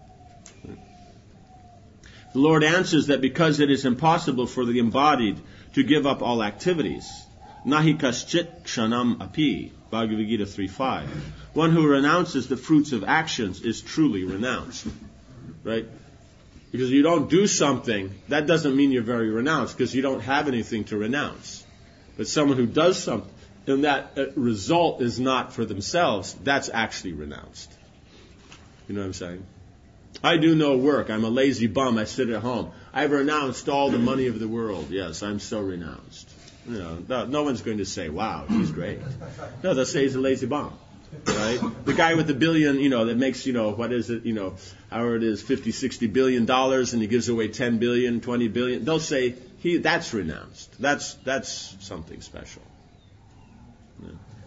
The Lord answers that because it is impossible for the embodied to give up all activities, nahi kaschit kshanam api, Bhagavad Gita three five. One who renounces the fruits of actions is truly renounced. Right? Because you don't do something, that doesn't mean you're very renounced, because you don't have anything to renounce. But someone who does something, and that result is not for themselves, that's actually renounced. You know what I'm saying? I do no work. I'm a lazy bum. I sit at home. I've renounced all the money of the world. Yes, I'm so renounced. You know, no, no one's going to say, wow, he's great. No, they'll say he's a lazy bum. Right? The guy with the billion, you know, that makes, you know, what is it, you know, however it is, fifty, sixty billion dollars, and he gives away ten billion, twenty billion. They'll say, he, that's renounced. That's, that's something special. Yeah.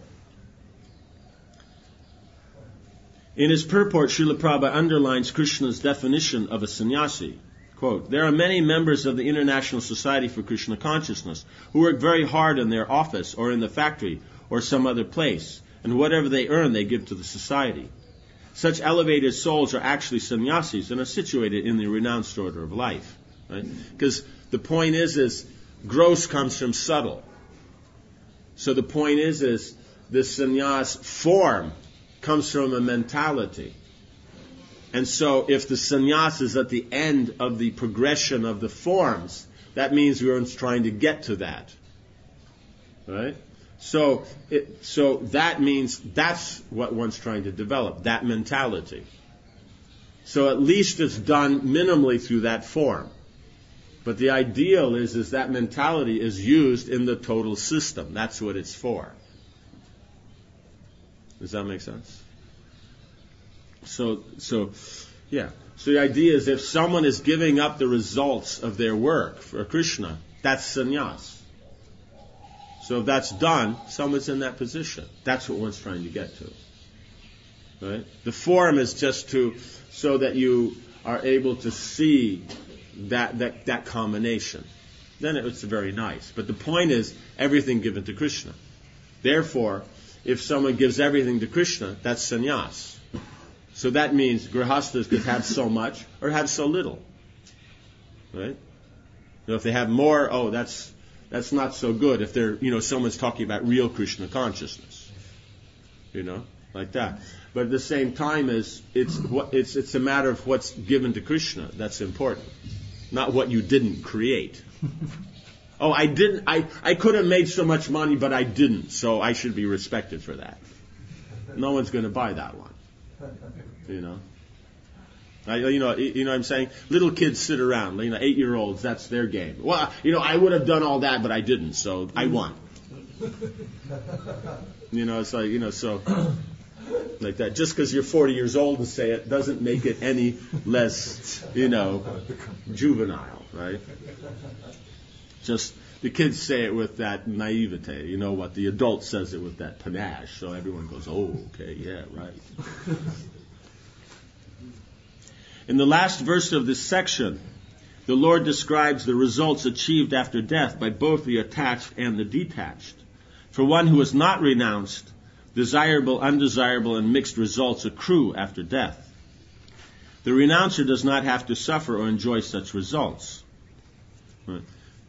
In his purport, Srila Prabhupada underlines Krishna's definition of a sannyasi. Quote, there are many members of the International Society for Krishna Consciousness who work very hard in their office or in the factory or some other place, and whatever they earn they give to the society. Such elevated souls are actually sannyasis and are situated in the renounced order of life. Right? Because the point is, is gross comes from subtle. So the point is, is the sannyas form comes from a mentality. And so if the sannyas is at the end of the progression of the forms, that means we're trying to get to that. Right? So it, so that means that's what one's trying to develop, that mentality. So at least it's done minimally through that form. But the ideal is, is that mentality is used in the total system. That's what it's for. Does that make sense? So, so, yeah. So the idea is, if someone is giving up the results of their work for Krishna, that's sannyas. So if that's done, someone's in that position. That's what one's trying to get to. Right? The form is just to, so that you are able to see that, that, that combination. Then it's very nice. But the point is, everything given to Krishna. Therefore, if someone gives everything to Krishna, that's sannyas. So that means grihastas could have so much or have so little. Right? You know, if they have more, oh, that's that's not so good. If they're, you know, someone's talking about real Krishna consciousness. You know, like that. But at the same time, is it's what it's it's a matter of what's given to Krishna that's important, not what you didn't create. Oh, I didn't. I I could have made so much money, but I didn't. So I should be respected for that. No one's going to buy that one. You know, I, you know, you know what I'm saying? Little kids sit around, you know, eight-year-olds, that's their game. Well, you know, I would have done all that, but I didn't, so I won. You know, it's like, you know, so, like that. Just because you're forty years old and say it doesn't make it any less, you know, juvenile, right? Just, the kids say it with that naivete, you know what, the adult says it with that panache, so everyone goes, oh, okay, yeah, right. In the last verse of this section, the Lord describes the results achieved after death by both the attached and the detached. For one who is not renounced, desirable, undesirable, and mixed results accrue after death. The renouncer does not have to suffer or enjoy such results. Right.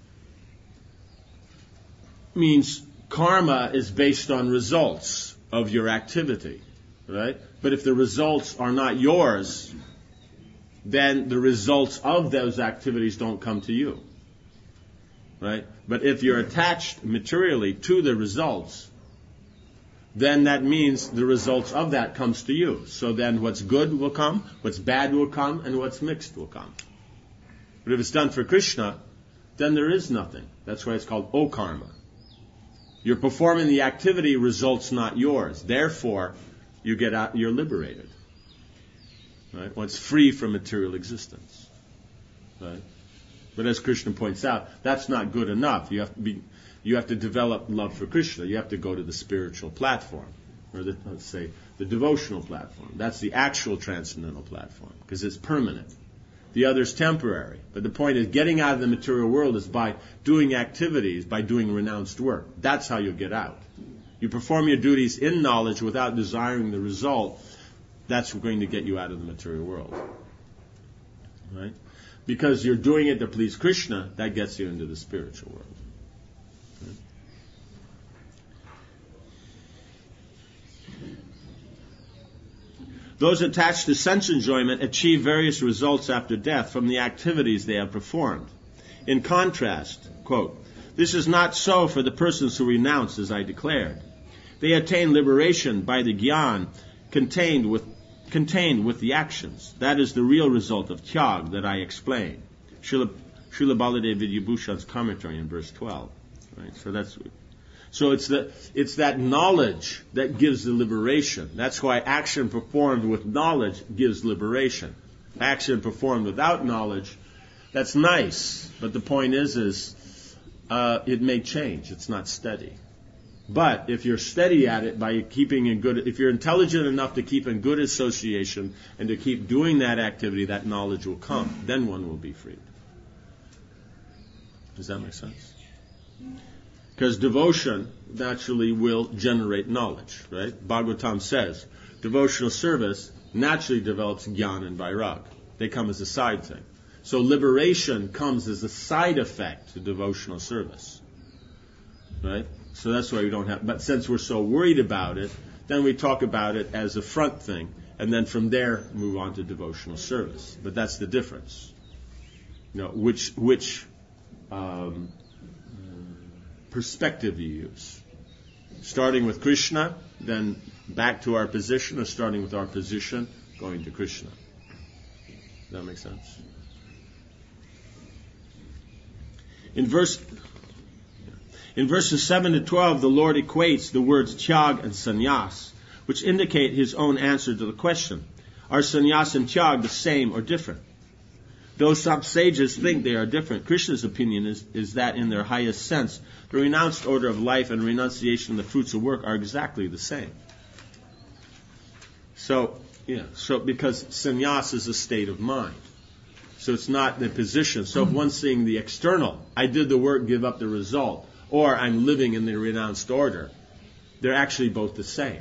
Means karma is based on results of your activity, right? But if the results are not yours, then the results of those activities don't come to you, right? But if you're attached materially to the results, then that means the results of that comes to you. So then what's good will come, what's bad will come, and what's mixed will come. But if it's done for Krishna, then there is nothing. That's why it's called O-karma. You're performing the activity, results not yours. Therefore, you get out, you're liberated. Right? Well, it's free from material existence. Right? But as Krishna points out, that's not good enough. You have to be, you have to develop love for Krishna. You have to go to the spiritual platform, or the, let's say the devotional platform. That's the actual transcendental platform, because it's permanent. The other's temporary. But the point is, getting out of the material world is by doing activities, by doing renounced work. That's how you get out. You perform your duties in knowledge without desiring the result. That's going to get you out of the material world. Right? Because you're doing it to please Krishna, that gets you into the spiritual world. Right? Those attached to sense enjoyment achieve various results after death from the activities they have performed. In contrast, quote, "This is not so for the persons who renounce, as I declared. They attain liberation by the jnana contained with contained with the actions. That is the real result of tyag that I explained." Srila, Srila Baladev Vidyabhushan's commentary in verse twelve. Right? So that's so it's the it's that knowledge that gives the liberation. That's why action performed with knowledge gives liberation. Action performed without knowledge, that's nice, but the point is is uh, it may change. It's not steady. But if you're steady at it by keeping in good, if you're intelligent enough to keep in good association and to keep doing that activity, that knowledge will come. Then one will be freed. Does that make sense? Because devotion naturally will generate knowledge, right? Bhagavatam says, devotional service naturally develops jnana and vairag. They come as a side thing. So liberation comes as a side effect to devotional service. Right? So that's why we don't have, but since we're so worried about it, then we talk about it as a front thing, and then from there move on to devotional service. But that's the difference. You know, which which um, perspective you use. Starting with Krishna, then back to our position, or starting with our position, going to Krishna. Does that make sense? In verse In verses seven to twelve, the Lord equates the words tyag and sannyas, which indicate his own answer to the question, are sannyas and tyag the same or different? Though some sages think they are different, Krishna's opinion is, is that in their highest sense, the renounced order of life and renunciation of the fruits of work are exactly the same. So, yeah, so because sannyas is a state of mind. So it's not the position. So if one's seeing the external, I did the work, give up the result, or I'm living in the renounced order, they're actually both the same.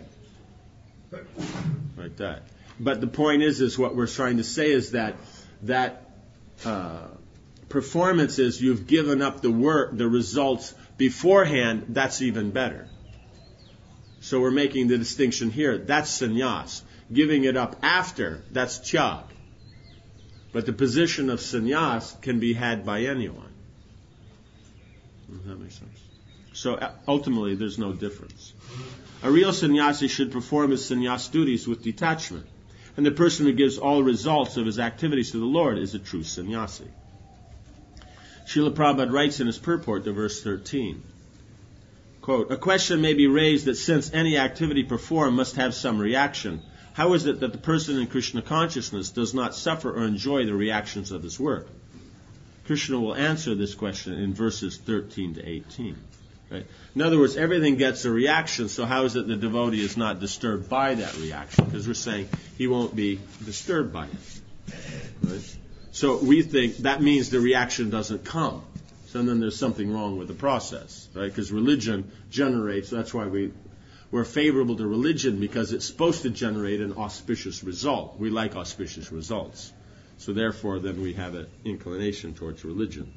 Like that. But the point is, is what we're trying to say is that that uh, performance is you've given up the work, the results beforehand, that's even better. So we're making the distinction here. That's sannyas. Giving it up after, that's tyag. But the position of sannyas can be had by anyone. Does that make sense? So ultimately, there's no difference. A real sannyasi should perform his sannyas duties with detachment. And the person who gives all results of his activities to the Lord is a true sannyasi. Srila Prabhupada writes in his purport to verse thirteen, quote, "A question may be raised that since any activity performed must have some reaction, how is it that the person in Krishna consciousness does not suffer or enjoy the reactions of his work?" Krishna will answer this question in verses thirteen to eighteen. Right? In other words, everything gets a reaction, so how is it the devotee is not disturbed by that reaction? Because we're saying he won't be disturbed by it. Right? So we think that means the reaction doesn't come. So then there's something wrong with the process. Right? Because religion generates, that's why we, we're favorable to religion, because it's supposed to generate an auspicious result. We like auspicious results. So therefore, then we have an inclination towards religion.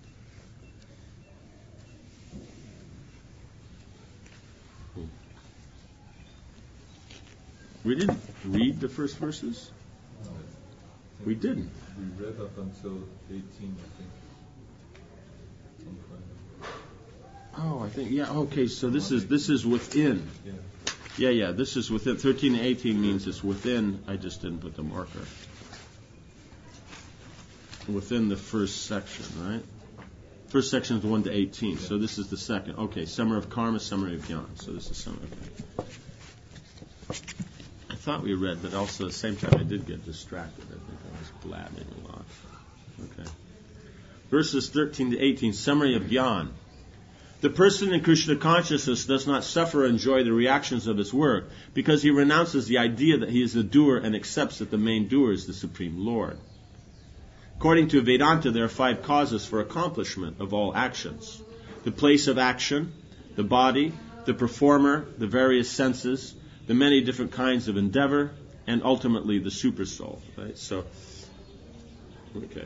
We didn't read the first verses? No. We didn't. We read up until eighteen, I think. Oh, I think, yeah, okay, so this is this is within. Yeah. Yeah, yeah, this is within. thirteen and eighteen means it's within, I just didn't put the marker. Within the first section, right? First section is one to eighteen. So this is the second. Okay, summary of karma, summary of jnana. So this is summary. Okay. I thought we read, but also at the same time I did get distracted. I think I was blabbing a lot. Okay. Verses thirteen to eighteen, summary of jnana. The person in Krishna consciousness does not suffer or enjoy the reactions of his work because he renounces the idea that he is the doer and accepts that the main doer is the Supreme Lord. According to Vedanta, there are five causes for accomplishment of all actions. The place of action, the body, the performer, the various senses, the many different kinds of endeavor, and ultimately the supersoul. Right? So, okay.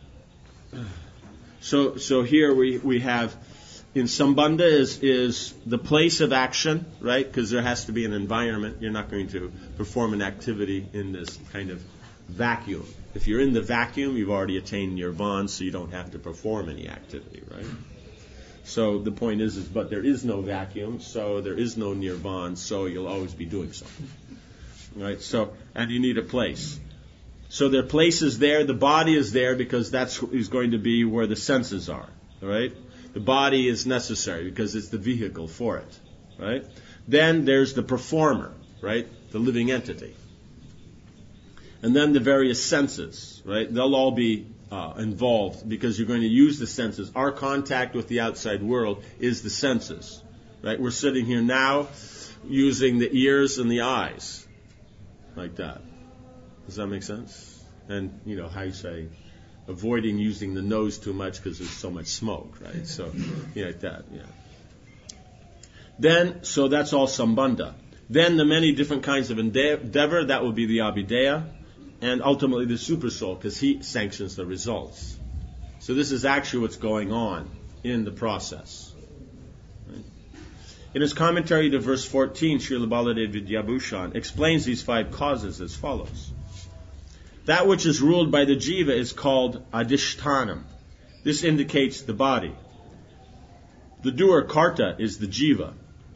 So, so here we, we have in Sambandha is, is the place of action, right? Because there has to be an environment. You're not going to perform an activity in this kind of vacuum. If you're in the vacuum, you've already attained nirvana, so you don't have to perform any activity, right? So the point is, is, but there is no vacuum, so there is no nirvana, so you'll always be doing something, right? So, and you need a place. So their place is there, the body is there because that's is going to be where the senses are, right? The body is necessary because it's the vehicle for it, right? Then there's the performer, right? The living entity. And then the various senses, right? They'll all be uh, involved because you're going to use the senses. Our contact with the outside world is the senses, right? We're sitting here now using the ears and the eyes, like that. Does that make sense? And, you know, how you say, avoiding using the nose too much because there's so much smoke, right? So, yeah, like that, yeah. Then, so that's all Sambandha. Then the many different kinds of endeavor, that will be the Abhideya, and ultimately the Supersoul, because he sanctions the results. So this is actually what's going on in the process. Right? In his commentary to verse fourteen, Srila Baladev Vidyabhushan explains these five causes as follows. That which is ruled by the jiva is called adhishthanam. This indicates the body. The doer, karta, is the jiva.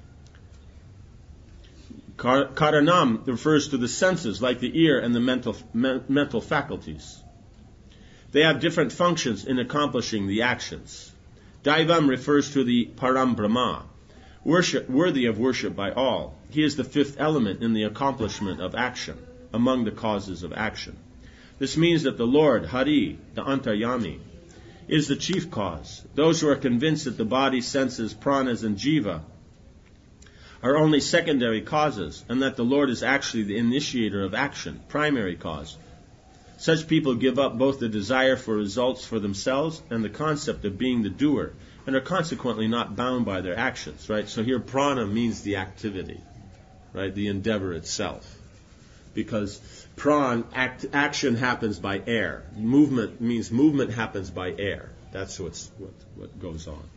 Karanam refers to the senses, like the ear and the mental me, mental faculties. They have different functions in accomplishing the actions. Daivam refers to the Param Brahma, worship, worthy of worship by all. He is the fifth element in the accomplishment of action, among the causes of action. This means that the Lord, Hari, the Antaryami, is the chief cause. Those who are convinced that the body, senses, pranas, and jiva are only secondary causes, and that the Lord is actually the initiator of action, primary cause. Such people give up both the desire for results for themselves and the concept of being the doer, and are consequently not bound by their actions, right? So here prana means the activity, right? The endeavor itself. Because pran, act, action happens by air. Movement means movement happens by air. That's what's, what, what goes on.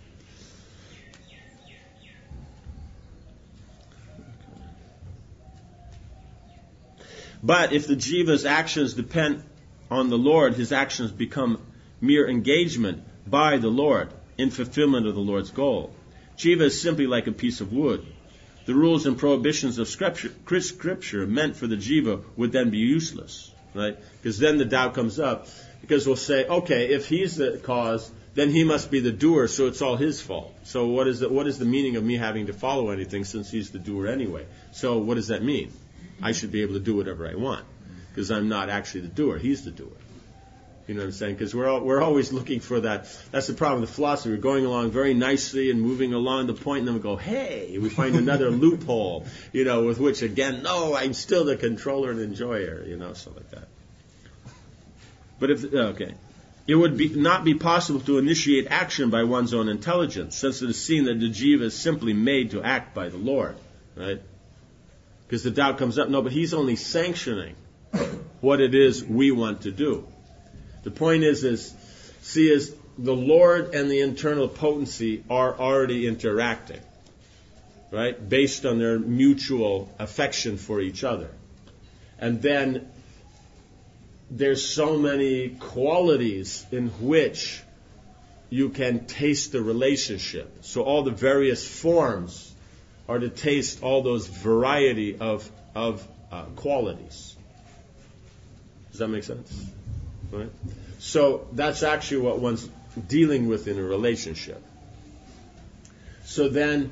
But if the jiva's actions depend on the Lord, his actions become mere engagement by the Lord in fulfillment of the Lord's goal. Jiva is simply like a piece of wood. The rules and prohibitions of scripture, scripture meant for the jiva would then be useless, right? Because then the doubt comes up. Because we'll say, okay, if he's the cause, then he must be the doer, so it's all his fault. So what is the, what is the meaning of me having to follow anything since he's the doer anyway? So what does that mean? I should be able to do whatever I want because I'm not actually the doer. He's the doer. You know what I'm saying? Because we're all, we're always looking for that. That's the problem with philosophy. We're going along very nicely and moving along the point, and then we go, hey, we find another loophole, you know, with which, again, no, I'm still the controller and enjoyer, you know, stuff like that. But if, okay. It would be, not be possible to initiate action by one's own intelligence, since it is seen that the jiva is simply made to act by the Lord, right? Because the doubt comes up, no, but he's only sanctioning what it is we want to do. The point is, is, see, is the Lord and the internal potency are already interacting, right? Based on their mutual affection for each other. And then there's so many qualities in which you can taste the relationship. So all the various forms are to taste all those variety of of uh, qualities. Does that make sense? Right? So that's actually what one's dealing with in a relationship. So then,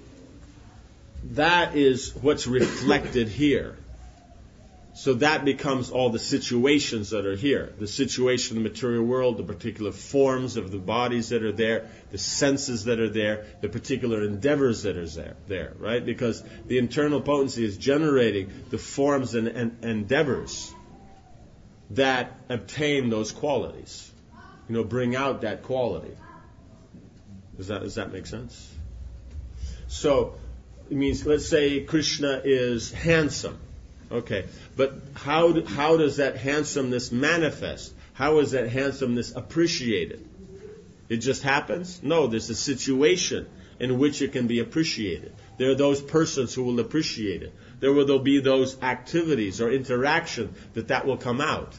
that is what's reflected here. So that becomes all the situations that are here. The situation in the material world, the particular forms of the bodies that are there, the senses that are there, the particular endeavors that are there, there right? Because the internal potency is generating the forms and, and endeavors that obtain those qualities. You know, bring out that quality. Does that, does that make sense? So, it means, let's say Krishna is handsome. Okay, but how how does that handsomeness manifest? How is that handsomeness appreciated? It just happens? No, there's a situation in which it can be appreciated. There are those persons who will appreciate it. There will there'll be those activities or interaction that that will come out.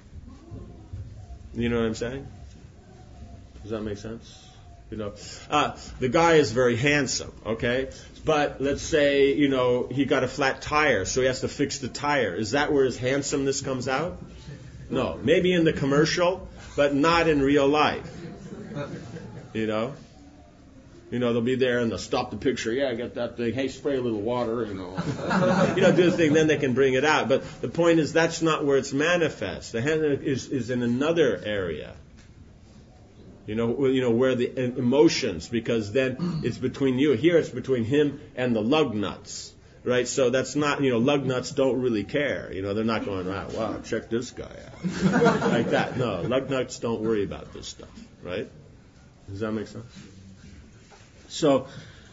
You know what I'm saying? Does that make sense? You know, uh, the guy is very handsome, okay? But let's say, you know, he got a flat tire, so he has to fix the tire. Is that where his handsomeness comes out? No. Maybe in the commercial, but not in real life. You know? You know, they'll be there and they'll stop the picture. Yeah, I got that thing. Hey, spray a little water, you know. You know, do the thing, then they can bring it out. But the point is, that's not where it's manifest. The hand is, is in another area. You know, you know where the emotions, because then it's between you. Here it's between him and the lug nuts, right? So that's not, you know, lug nuts don't really care. You know, they're not going, wow, wow, check this guy out. Like that. No, lug nuts don't worry about this stuff, right? Does that make sense? So,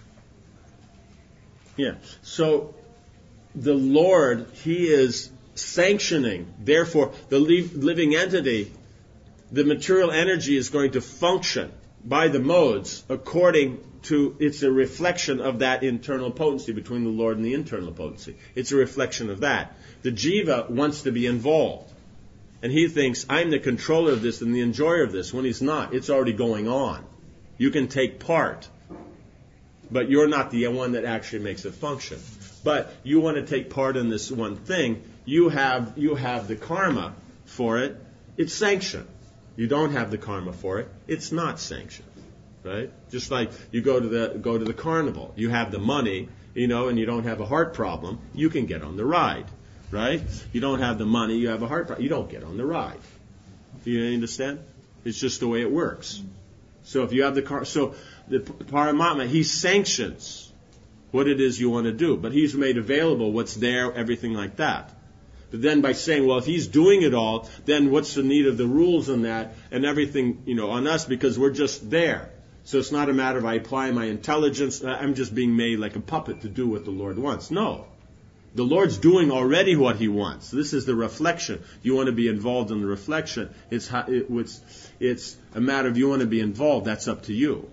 yeah. So the Lord, He is sanctioning, therefore, the living entity. The material energy is going to function by the modes according to, it's a reflection of that internal potency between the Lord and the internal potency. It's a reflection of that. The jiva wants to be involved. And he thinks, I'm the controller of this and the enjoyer of this, when he's not. It's already going on. You can take part, but you're not the one that actually makes it function. But you want to take part in this one thing, you have, you have the karma for it, it's sanctioned. You don't have the karma for it, it's not sanctioned, right? Just like you go to the go to the carnival, you have the money, you know, and you don't have a heart problem, you can get on the ride, right? You don't have the money, you have a heart problem, you don't get on the ride. Do you understand? It's just the way it works. So if you have the car, so the Paramatma, he sanctions what it is you want to do, but he's made available what's there, everything like that. But then by saying, well, if he's doing it all, then what's the need of the rules on that and everything, you know, on us, because we're just there. So it's not a matter of I apply my intelligence, I'm just being made like a puppet to do what the Lord wants. No. The Lord's doing already what He wants. This is the reflection. You want to be involved in the reflection. It's, it's, it's a matter of you want to be involved. That's up to you.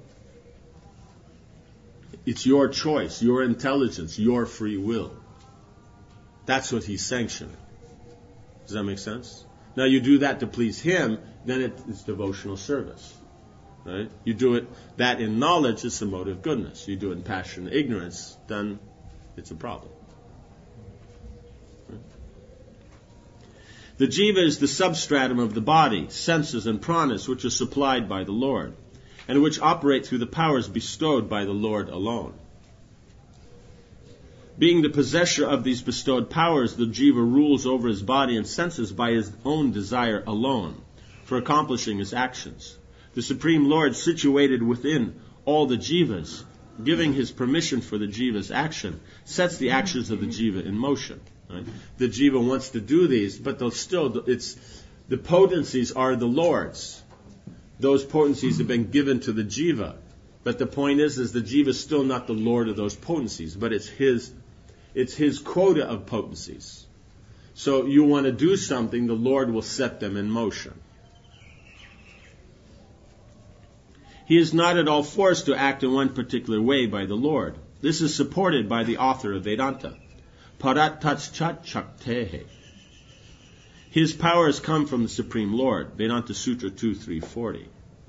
It's your choice, your intelligence, your free will. That's what He's sanctioning. Does that make sense? Now you do that to please Him, then it, it's devotional service. Right? You do it, that in knowledge, it's a mode of goodness. You do it in passion and ignorance, then it's a problem. Right? The jiva is the substratum of the body, senses and pranas, which are supplied by the Lord, and which operate through the powers bestowed by the Lord alone. Being the possessor of these bestowed powers, the jiva rules over his body and senses by his own desire alone, for accomplishing his actions. The Supreme Lord, situated within all the jivas, giving his permission for the jiva's action, sets the actions of the jiva in motion. Right? The jiva wants to do these, but they'll still, it's the potencies are the Lord's. Those potencies have been given to the jiva. But the point is, is the jiva is still not the Lord of those potencies, but it's his, it's his quota of potencies. So you want to do something, the Lord will set them in motion. He is not at all forced to act in one particular way by the Lord. This is supported by the author of Vedanta. Paratatschat Shaktehe. His powers come from the Supreme Lord. Vedanta Sutra two three forty.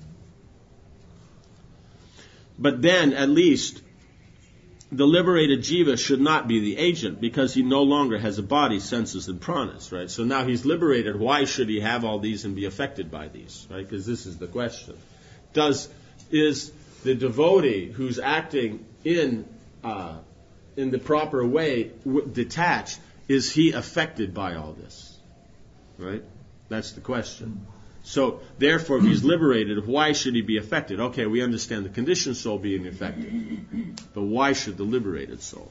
But then, at least, the liberated jiva should not be the agent, because he no longer has a body, senses, and pranas, right? So now he's liberated. Why should he have all these and be affected by these, right? Because this is the question. Does is the devotee who's acting in uh, in the proper way, w- detached, is he affected by all this? Right? That's the question. So, therefore, if he's liberated, why should he be affected? Okay, we understand the conditioned soul being affected. But why should the liberated soul?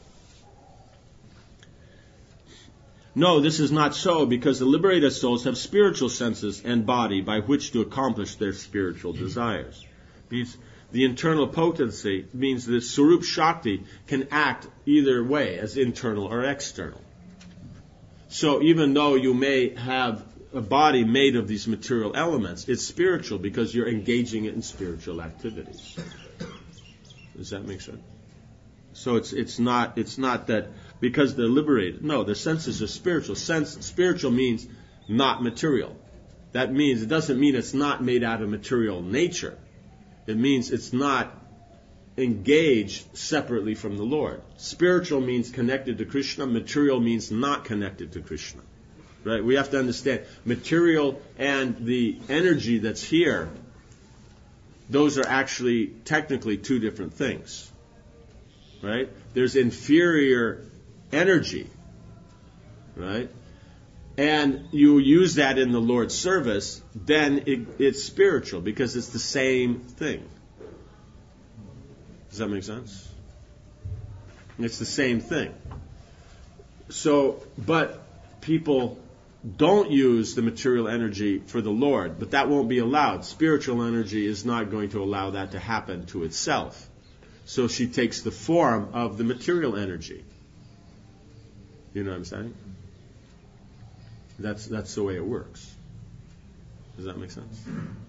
No, this is not so, because the liberated souls have spiritual senses and body by which to accomplish their spiritual desires. Means the internal potency means that Swarup Shakti can act either way, as internal or external. So even though you may have a body made of these material elements, it's spiritual because you're engaging it in spiritual activities. Does that make sense? So it's it's not it's not that because they're liberated. No, their senses are spiritual. Sense spiritual means not material. That means it doesn't mean it's not made out of material nature. It means it's not engaged separately from the Lord. Spiritual means connected to Krishna. Material means not connected to Krishna. Right? We have to understand material and the energy that's here, those are actually technically two different things. Right? There's inferior energy. Right? And you use that in the Lord's service, then it, it's spiritual because it's the same thing. Does that make sense? It's the same thing. So, but people don't use the material energy for the Lord, but that won't be allowed. Spiritual energy is not going to allow that to happen to itself. So she takes the form of the material energy. You know what I'm saying? That's that's the way it works. Does that make sense?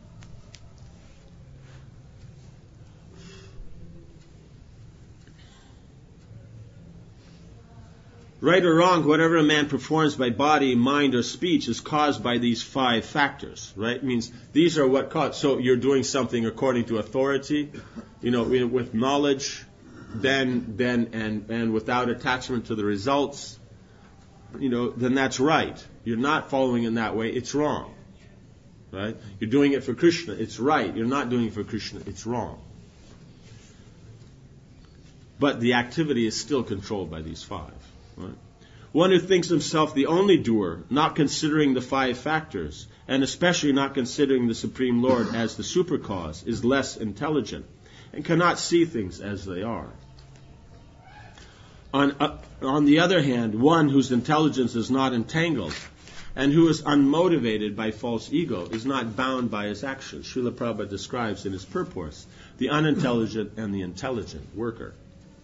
Right or wrong, whatever a man performs by body, mind, or speech is caused by these five factors, right? It means these are what cause. So you're doing something according to authority, you know, with knowledge, then, then, and, and without attachment to the results, you know, then that's right. You're not following in that way, it's wrong, right? You're doing it for Krishna, it's right. You're not doing it for Krishna, it's wrong. But the activity is still controlled by these five. Right. One who thinks himself the only doer, not considering the five factors, and especially not considering the Supreme Lord as the super cause, is less intelligent and cannot see things as they are. On, uh, on the other hand, one whose intelligence is not entangled and who is unmotivated by false ego is not bound by his actions. Srila Prabhupada describes in his purports the unintelligent and the intelligent worker.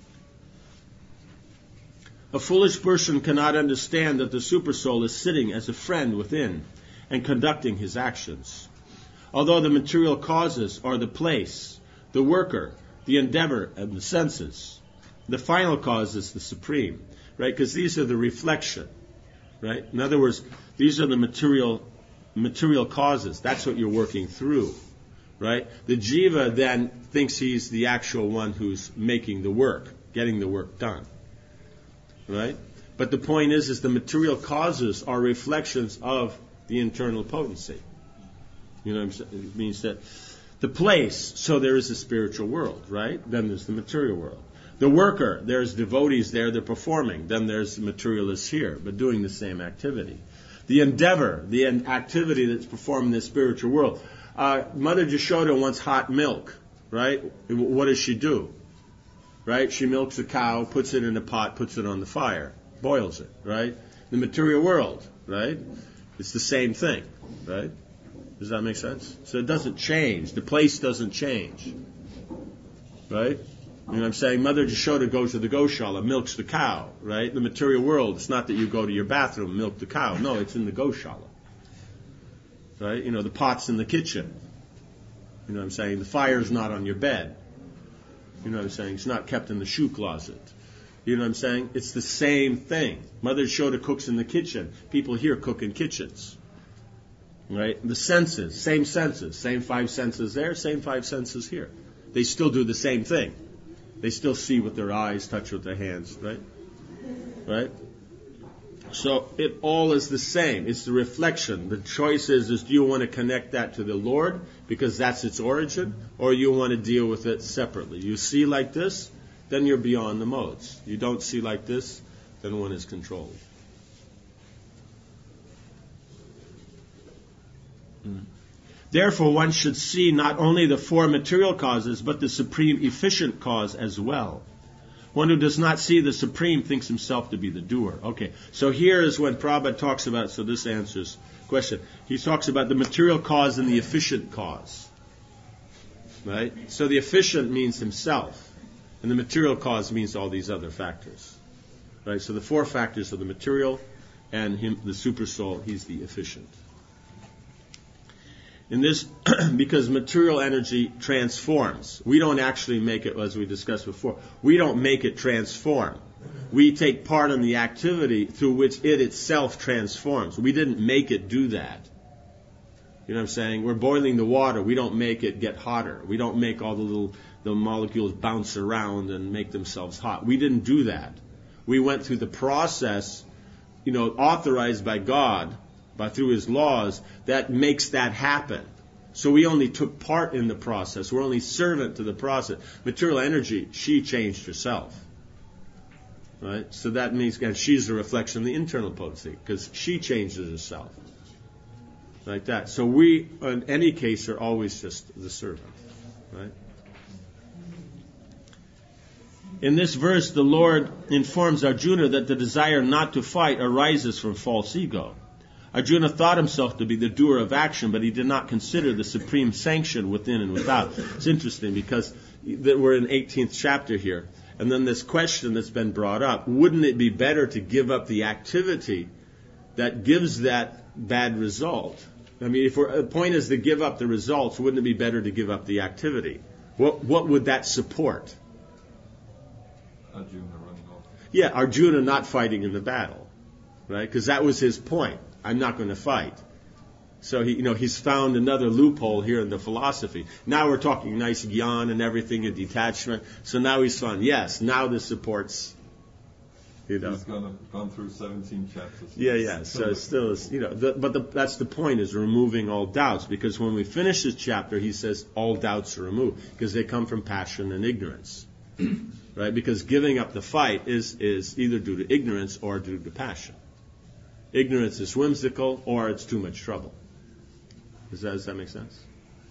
A foolish person cannot understand that the Supersoul is sitting as a friend within and conducting his actions. Although the material causes are the place, the worker, the endeavor, and the senses, the final cause is the Supreme, right? Because these are the reflection, right? In other words, these are the material material causes. That's what you're working through, right? The Jiva then thinks he's the actual one who's making the work, getting the work done. Right? But the point is, is the material causes are reflections of the internal potency. You know what I'm saying? It means that the place, so there is a spiritual world, right? Then there's the material world. The worker, there's devotees there, they're performing. Then there's the materialists here, but doing the same activity. The endeavor, the activity that's performed in the spiritual world. Uh, Mother Jashoda wants hot milk, right? What does she do? Right? She milks a cow, puts it in a pot, puts it on the fire, boils it, right? The material world, right? It's the same thing, right? Does that make sense? So it doesn't change. The place doesn't change, right? You know what I'm saying? Mother Jashoda goes to the Goshala, milks the cow, right? The material world, it's not that you go to your bathroom and milk the cow. No, it's in the Goshala, right? You know, the pot's in the kitchen. You know what I'm saying? The fire's not on your bed. You know what I'm saying? It's not kept in the shoe closet. You know what I'm saying? It's the same thing. Mother Jashoda cooks in the kitchen. People here cook in kitchens. Right? The senses, same senses. Same five senses there, same five senses here. They still do the same thing. They still see with their eyes, touch with their hands. Right? Right? So it all is the same. It's the reflection. The choice is, is do you want to connect that to the Lord because that's its origin, or you want to deal with it separately? You see like this, then you're beyond the modes. You don't see like this, then one is controlled. Mm. Therefore, one should see not only the four material causes, but the supreme efficient cause as well. One who does not see the supreme thinks himself to be the doer. Okay, so here is when Prabhupada talks about, so this answers the question. He talks about the material cause and the efficient cause. Right? So the efficient means himself, and the material cause means all these other factors. Right? So the four factors are the material, and him, the super soul, he's the efficient. In this, because material energy transforms. We don't actually make it, as we discussed before, we don't make it transform. We take part in the activity through which it itself transforms. We didn't make it do that. You know what I'm saying? We're boiling the water. We don't make it get hotter. We don't make all the little the molecules bounce around and make themselves hot. We didn't do that. We went through the process, you know, authorized by God, by through His laws, that makes that happen. So we only took part in the process. We're only servant to the process. Material energy, she changed herself. Right? So that means, again, she's a reflection of the internal potency, because she changes herself. Like that. So we, in any case, are always just the servant. Right? In this verse, the Lord informs Arjuna that the desire not to fight arises from false ego. Arjuna thought himself to be the doer of action, but he did not consider the supreme sanction within and without. It's interesting because we're in eighteenth chapter here, and then this question that's been brought up, wouldn't it be better to give up the activity that gives that bad result? I mean, if we're, the point is to give up the results, wouldn't it be better to give up the activity? What, what would that support? Arjuna running off. Yeah, Arjuna not fighting in the battle, right? Because that was his point. I'm not going to fight. So he, you know, he's found another loophole here in the philosophy. Now we're talking nice gyan and everything and detachment. So now he's found, yes, now this supports, you know. He's gone, gone through seventeen chapters. Yeah, yeah. So it's still, you know, the, but the, that's the point, is removing all doubts. Because when we finish this chapter, he says all doubts are removed because they come from passion and ignorance, right? Because giving up the fight is is either due to ignorance or due to passion. Ignorance is whimsical, or it's too much trouble. Does that, does that make sense?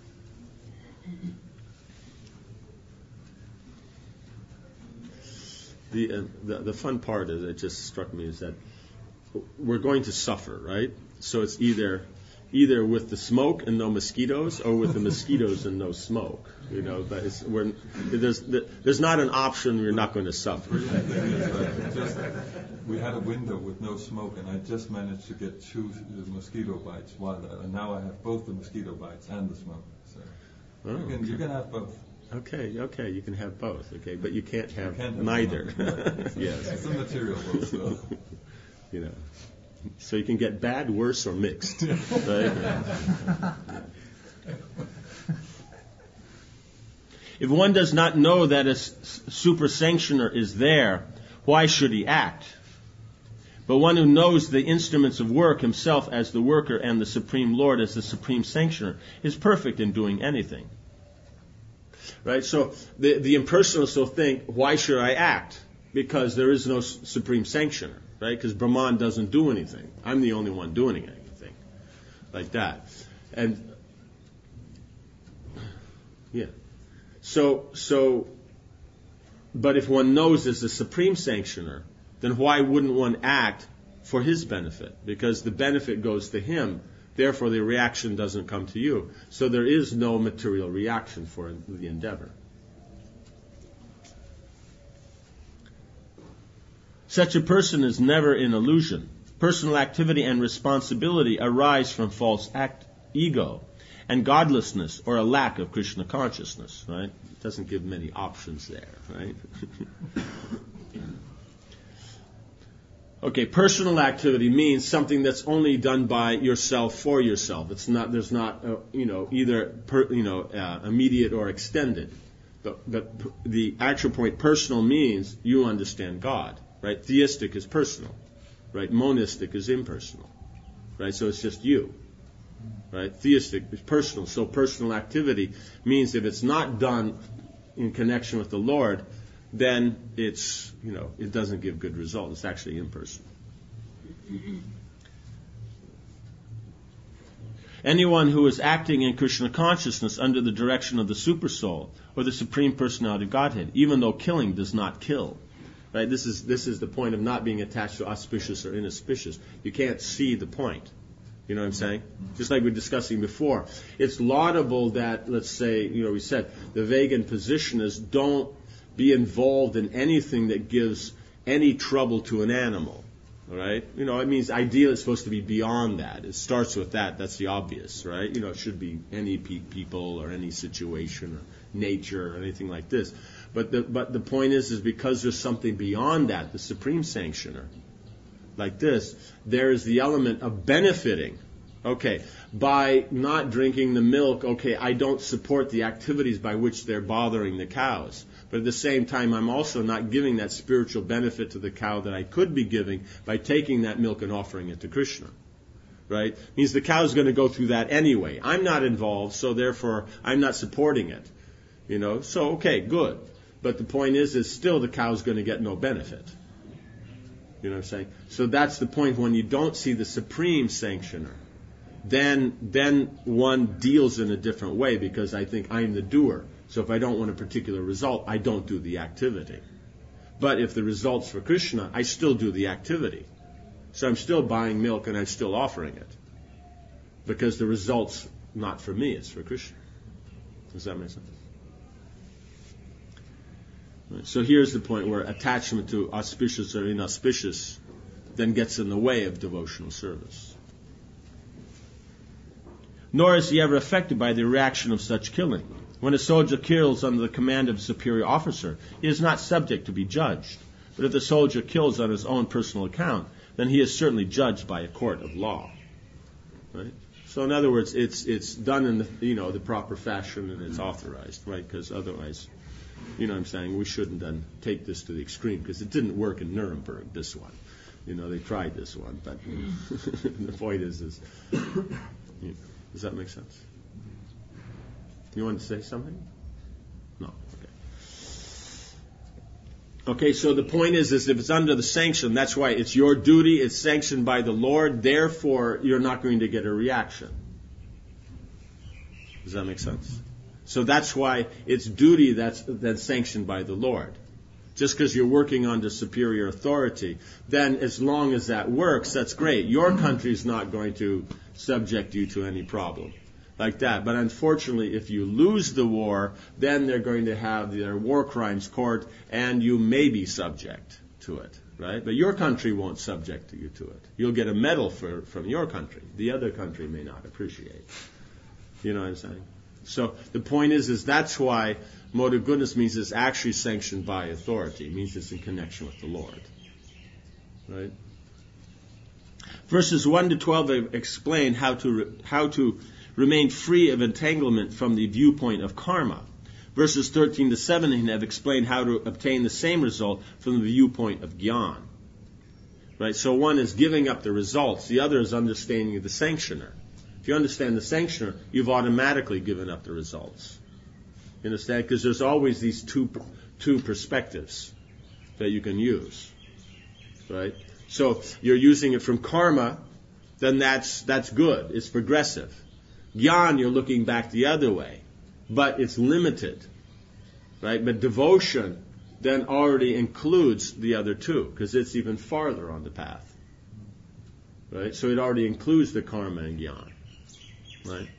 The, uh, the the fun part is, it just struck me, is that we're going to suffer, right? So it's either either with the smoke and no mosquitoes, or with the mosquitoes and no smoke. You know, but it's, we're, there's there's not an option. You're not going to suffer. Just, we had a window with no smoke, and I just managed to get two mosquito bites. While and now I have both the mosquito bites and the smoke. So Oh, you can okay. you can have both. Okay, okay, you can have both. Okay, but you can't have, You can't have neither. one. Yes, It's a material both, so. you know. So you can get bad, worse, or mixed. Right? If one does not know that a super sanctioner is there, why should he act? But one who knows the instruments of work himself as the worker and the Supreme Lord as the Supreme Sanctioner is perfect in doing anything. Right? So the, the impersonalists will think, why should I act? Because there is no Supreme Sanctioner. Right? Because Brahman doesn't do anything. I'm the only one doing anything. Like that. And, yeah. So, so, but if one knows there's a Supreme Sanctioner, then why wouldn't one act for his benefit? Because the benefit goes to him. Therefore, the reaction doesn't come to you. So there is no material reaction for the endeavor. Such a person is never in illusion. Personal activity and responsibility arise from false act, ego, and godlessness, or a lack of Krishna consciousness. Right? It doesn't give many options there. Right? Okay, personal activity means something that's only done by yourself for yourself. It's not. There's not, uh, you know, either per, you know uh, immediate or extended. But, but the actual point, personal, means you understand God. Right? Theistic is personal. right? Monistic is impersonal, right? So it's just you, right? Theistic is personal. So personal activity means if it's not done in connection with the Lord, then it's, you know, it doesn't give good results. It's actually impersonal. Anyone who is acting in Krishna consciousness under the direction of the Supersoul or the Supreme Personality of Godhead, even though killing does not kill. Right? This is this is the point of not being attached to auspicious or inauspicious. You can't see the point. You know what I'm saying? Just like we were discussing before. It's laudable that, let's say, you know, we said the vegan positionists don't be involved in anything that gives any trouble to an animal. All right? You know, it means ideally it's supposed to be beyond that. It starts with that. That's the obvious, right? You know, it should be any pe- people or any situation or nature or anything like this. But the but the point is, is because there's something beyond that, the supreme sanctioner, like this, there is the element of benefiting. Okay, by not drinking the milk, okay, I don't support the activities by which they're bothering the cows. But at the same time, I'm also not giving that spiritual benefit to the cow that I could be giving by taking that milk and offering it to Krishna. Right? Means the cow's going to go through that anyway. I'm not involved, so therefore I'm not supporting it. You know, so okay, good. But the point is, is still the cow's going to get no benefit. You know what I'm saying? So that's the point. When you don't see the supreme sanctioner, then then one deals in a different way, because I think I'm the doer. So if I don't want a particular result, I don't do the activity. But if the result's for Krishna, I still do the activity. So I'm still buying milk and I'm still offering it. Because the result's not for me, it's for Krishna. Does that make sense? Right. So here's the point where attachment to auspicious or inauspicious then gets in the way of devotional service. Nor is he ever affected by the reaction of such killing. When a soldier kills under the command of a superior officer, he is not subject to be judged. But if the soldier kills on his own personal account, then he is certainly judged by a court of law. Right? So in other words, it's it's done in the, you know, the proper fashion and it's authorized, right? Because otherwise, you know what I'm saying, we shouldn't then take this to the extreme, because it didn't work in Nuremberg, this one. You know, they tried this one, but the point is, is you know, does that make sense? You want to say something? No. Okay. Okay, so the point is, is if it's under the sanction, that's why it's your duty, it's sanctioned by the Lord, therefore you're not going to get a reaction. Does that make sense? So that's why it's duty that's, that's sanctioned by the Lord. Just because you're working under superior authority, then as long as that works, that's great. Your country's not going to subject you to any problem like that. But unfortunately, if you lose the war, then they're going to have their war crimes court, and you may be subject to it, right? But your country won't subject you to it. You'll get a medal for, from your country. The other country may not appreciate. You know what I'm saying? So the point is, is that's why mode of goodness means it's actually sanctioned by authority. It means it's in connection with the Lord. Right? Verses one to twelve explain how to re- how to remain free of entanglement from the viewpoint of karma. Verses thirteen to seventeen have explained how to obtain the same result from the viewpoint of gyan. Right? So one is giving up the results, the other is understanding the sanctioner. If you understand the sanctioner, you've automatically given up the results. You understand? Because there's always these two two perspectives that you can use. Right? So you're using it from karma, then that's that's good. It's progressive. Gyan, you're looking back the other way, but it's limited, right? But devotion then already includes the other two, because it's even farther on the path, right? So it already includes the karma and gyan, right?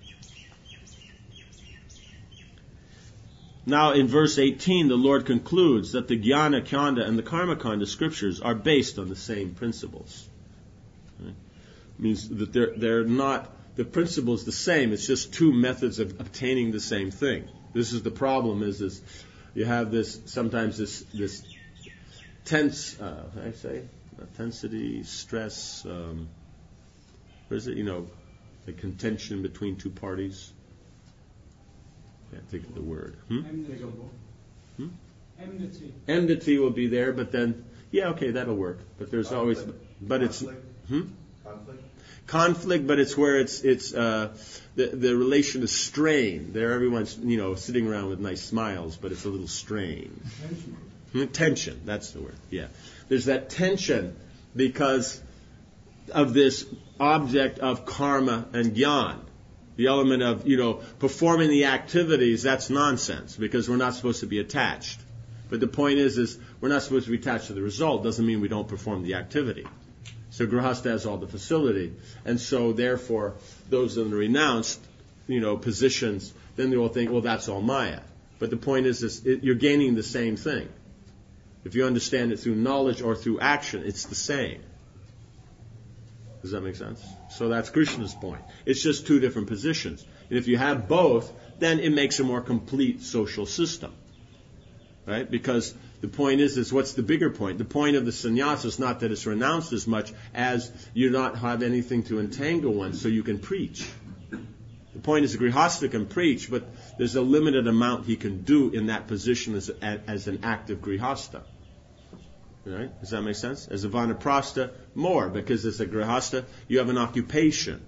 Now in verse eighteen, the Lord concludes that the Jnana Kanda and the Karma Kanda scriptures are based on the same principles. Right? It means that they're they're not. The principle is the same. It's just two methods of obtaining the same thing. This is the problem. Is is you have this sometimes this this tense. Uh, how do I say tensity, stress. Um, what is it? You know, the contention between two parties. Can't think of the word. Hmm? Enmity. Hmm? Enmity. Enmity will be there, but then yeah, okay, that'll work. But there's always but it's Conflict? hmm? Conflict? conflict, but it's where it's it's uh, the the relation is strained. There, everyone's you know sitting around with nice smiles, but it's a little strained. Tension. Hmm, Tension, that's the word. Yeah, there's that tension because of this object of karma and gyan. The element of you know performing the activities, that's nonsense because we're not supposed to be attached. But the point is, is we're not supposed to be attached to the result. Doesn't mean we don't perform the activity. So Grihastha has all the facility, and so therefore those that are renounced, you know, positions, then they will think, well, that's all Maya. But the point is, is it, you're gaining the same thing. If you understand it through knowledge or through action, it's the same. Does that make sense? So that's Krishna's point. It's just two different positions. And if you have both, then it makes a more complete social system. Right? Because the point is, is what's the bigger point? The point of the sannyasa is not that it's renounced as much as you not have anything to entangle one so you can preach. The point is the grihastha can preach, but there's a limited amount he can do in that position as, a, as an active grihastha. Right? Does that make sense? As a vanaprastha, more, because as a grihastha, you have an occupation.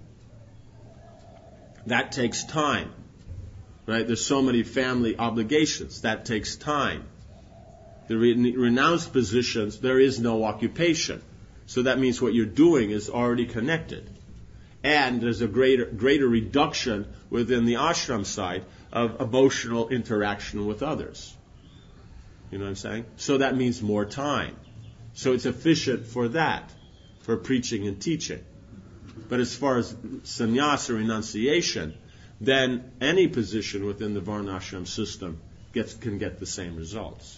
That takes time. Right? There's so many family obligations. That takes time. The re- renounced positions, there is no occupation. So that means what you're doing is already connected. And there's a greater greater reduction within the ashram side of emotional interaction with others. You know what I'm saying? So that means more time. So it's efficient for that, for preaching and teaching. But as far as sannyasa, renunciation, then any position within the varnashram system gets can get the same results.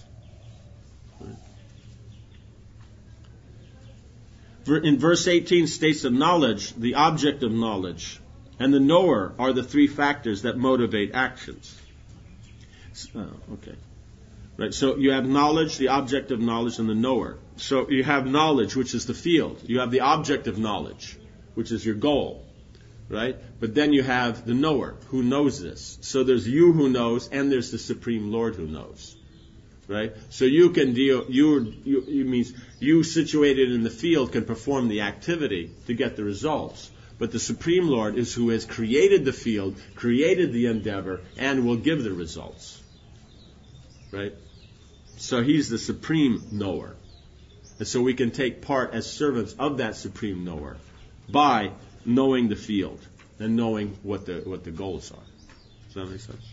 In verse eighteen states of knowledge, the object of knowledge, and the knower are the three factors that motivate actions. Oh, okay. Right, so you have knowledge, the object of knowledge, and the knower. So you have knowledge, which is the field. You have the object of knowledge, which is your goal. Right? But then you have the knower, who knows this. So there's you who knows, and there's the Supreme Lord who knows. Right? So you can deal, you, you, you means you situated in the field can perform the activity to get the results. But the Supreme Lord is who has created the field, created the endeavor, and will give the results. Right? So he's the supreme knower. And so we can take part as servants of that supreme knower by knowing the field and knowing what the what the goals are. Does that make sense?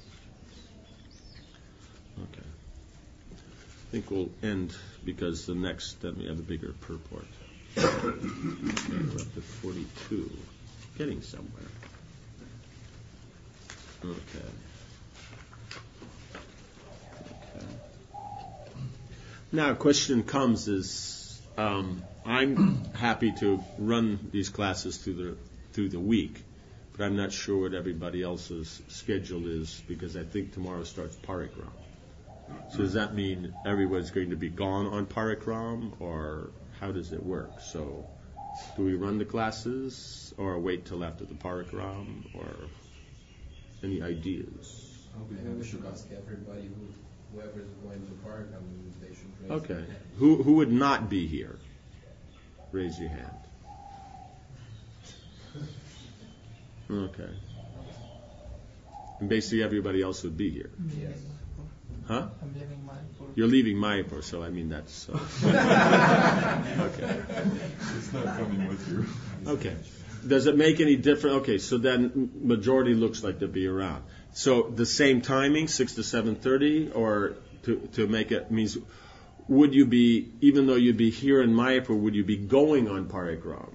Okay. I think we'll end because the next then we have a bigger purport. Okay, we're up to forty-two. Getting somewhere. Okay. Now, a question comes is, um, I'm happy to run these classes through the through the week, but I'm not sure what everybody else's schedule is because I think tomorrow starts Parikram. So does that mean everyone's going to be gone on Parikram, or how does it work? So do we run the classes, or wait till after the Parikram, or any ideas? Maybe we should ask everybody who. Whoever is going to park, I mean, they should raise Okay. their hand. Who who would not be here? Raise your hand. Okay. And basically everybody else would be here. Yes. Huh? I'm leaving Mayapur. You're leaving Mayapur, so I mean that's so. Okay. It's not coming with you. Okay. Does it make any difference? Okay, so then majority looks like they'll be around. So the same timing, six to seven thirty, or to to make it means, would you be, even though you'd be here in Mayapur, would you be going on Parikram?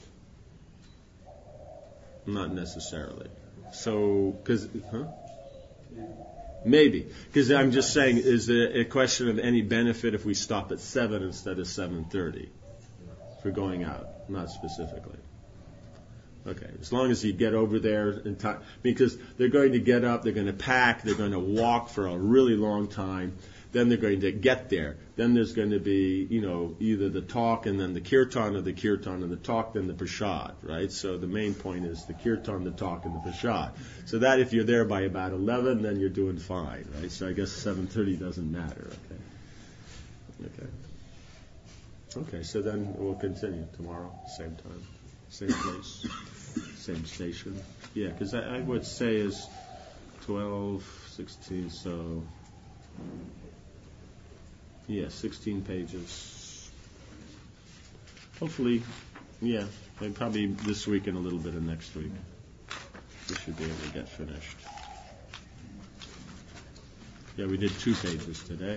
Not necessarily. So, because, huh? Maybe. Because I'm just saying, is there a question of any benefit if we stop at seven instead of seven thirty for going out? Not specifically. Okay, as long as you get over there in time, because they're going to get up, they're going to pack, they're going to walk for a really long time, then they're going to get there. Then there's going to be, you know, either the talk and then the kirtan, or the kirtan and the talk, then the prasad, right? So the main point is the kirtan, the talk, and the prasad. So that if you're there by about eleven, then you're doing fine, right? So I guess seven thirty doesn't matter, okay? Okay. Okay, so then we'll continue tomorrow, same time, same place, same station. Yeah, because I, I would say is twelve, sixteen, so yeah, sixteen pages. Hopefully, yeah, maybe probably this week and a little bit of next week. We should be able to get finished. Yeah, we did two pages today.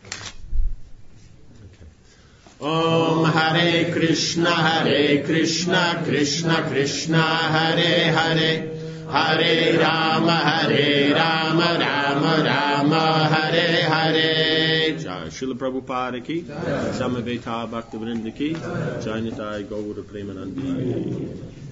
Om Hare Krishna, Hare Krishna, Krishna Krishna, Hare Hare, Hare Rama, Hare Rama, Rama Rama, Hare Hare. Jai Srila Prabhupada ki, Samaveta Bhaktivinoda ki, Jai Nitai Gaura Premanandi.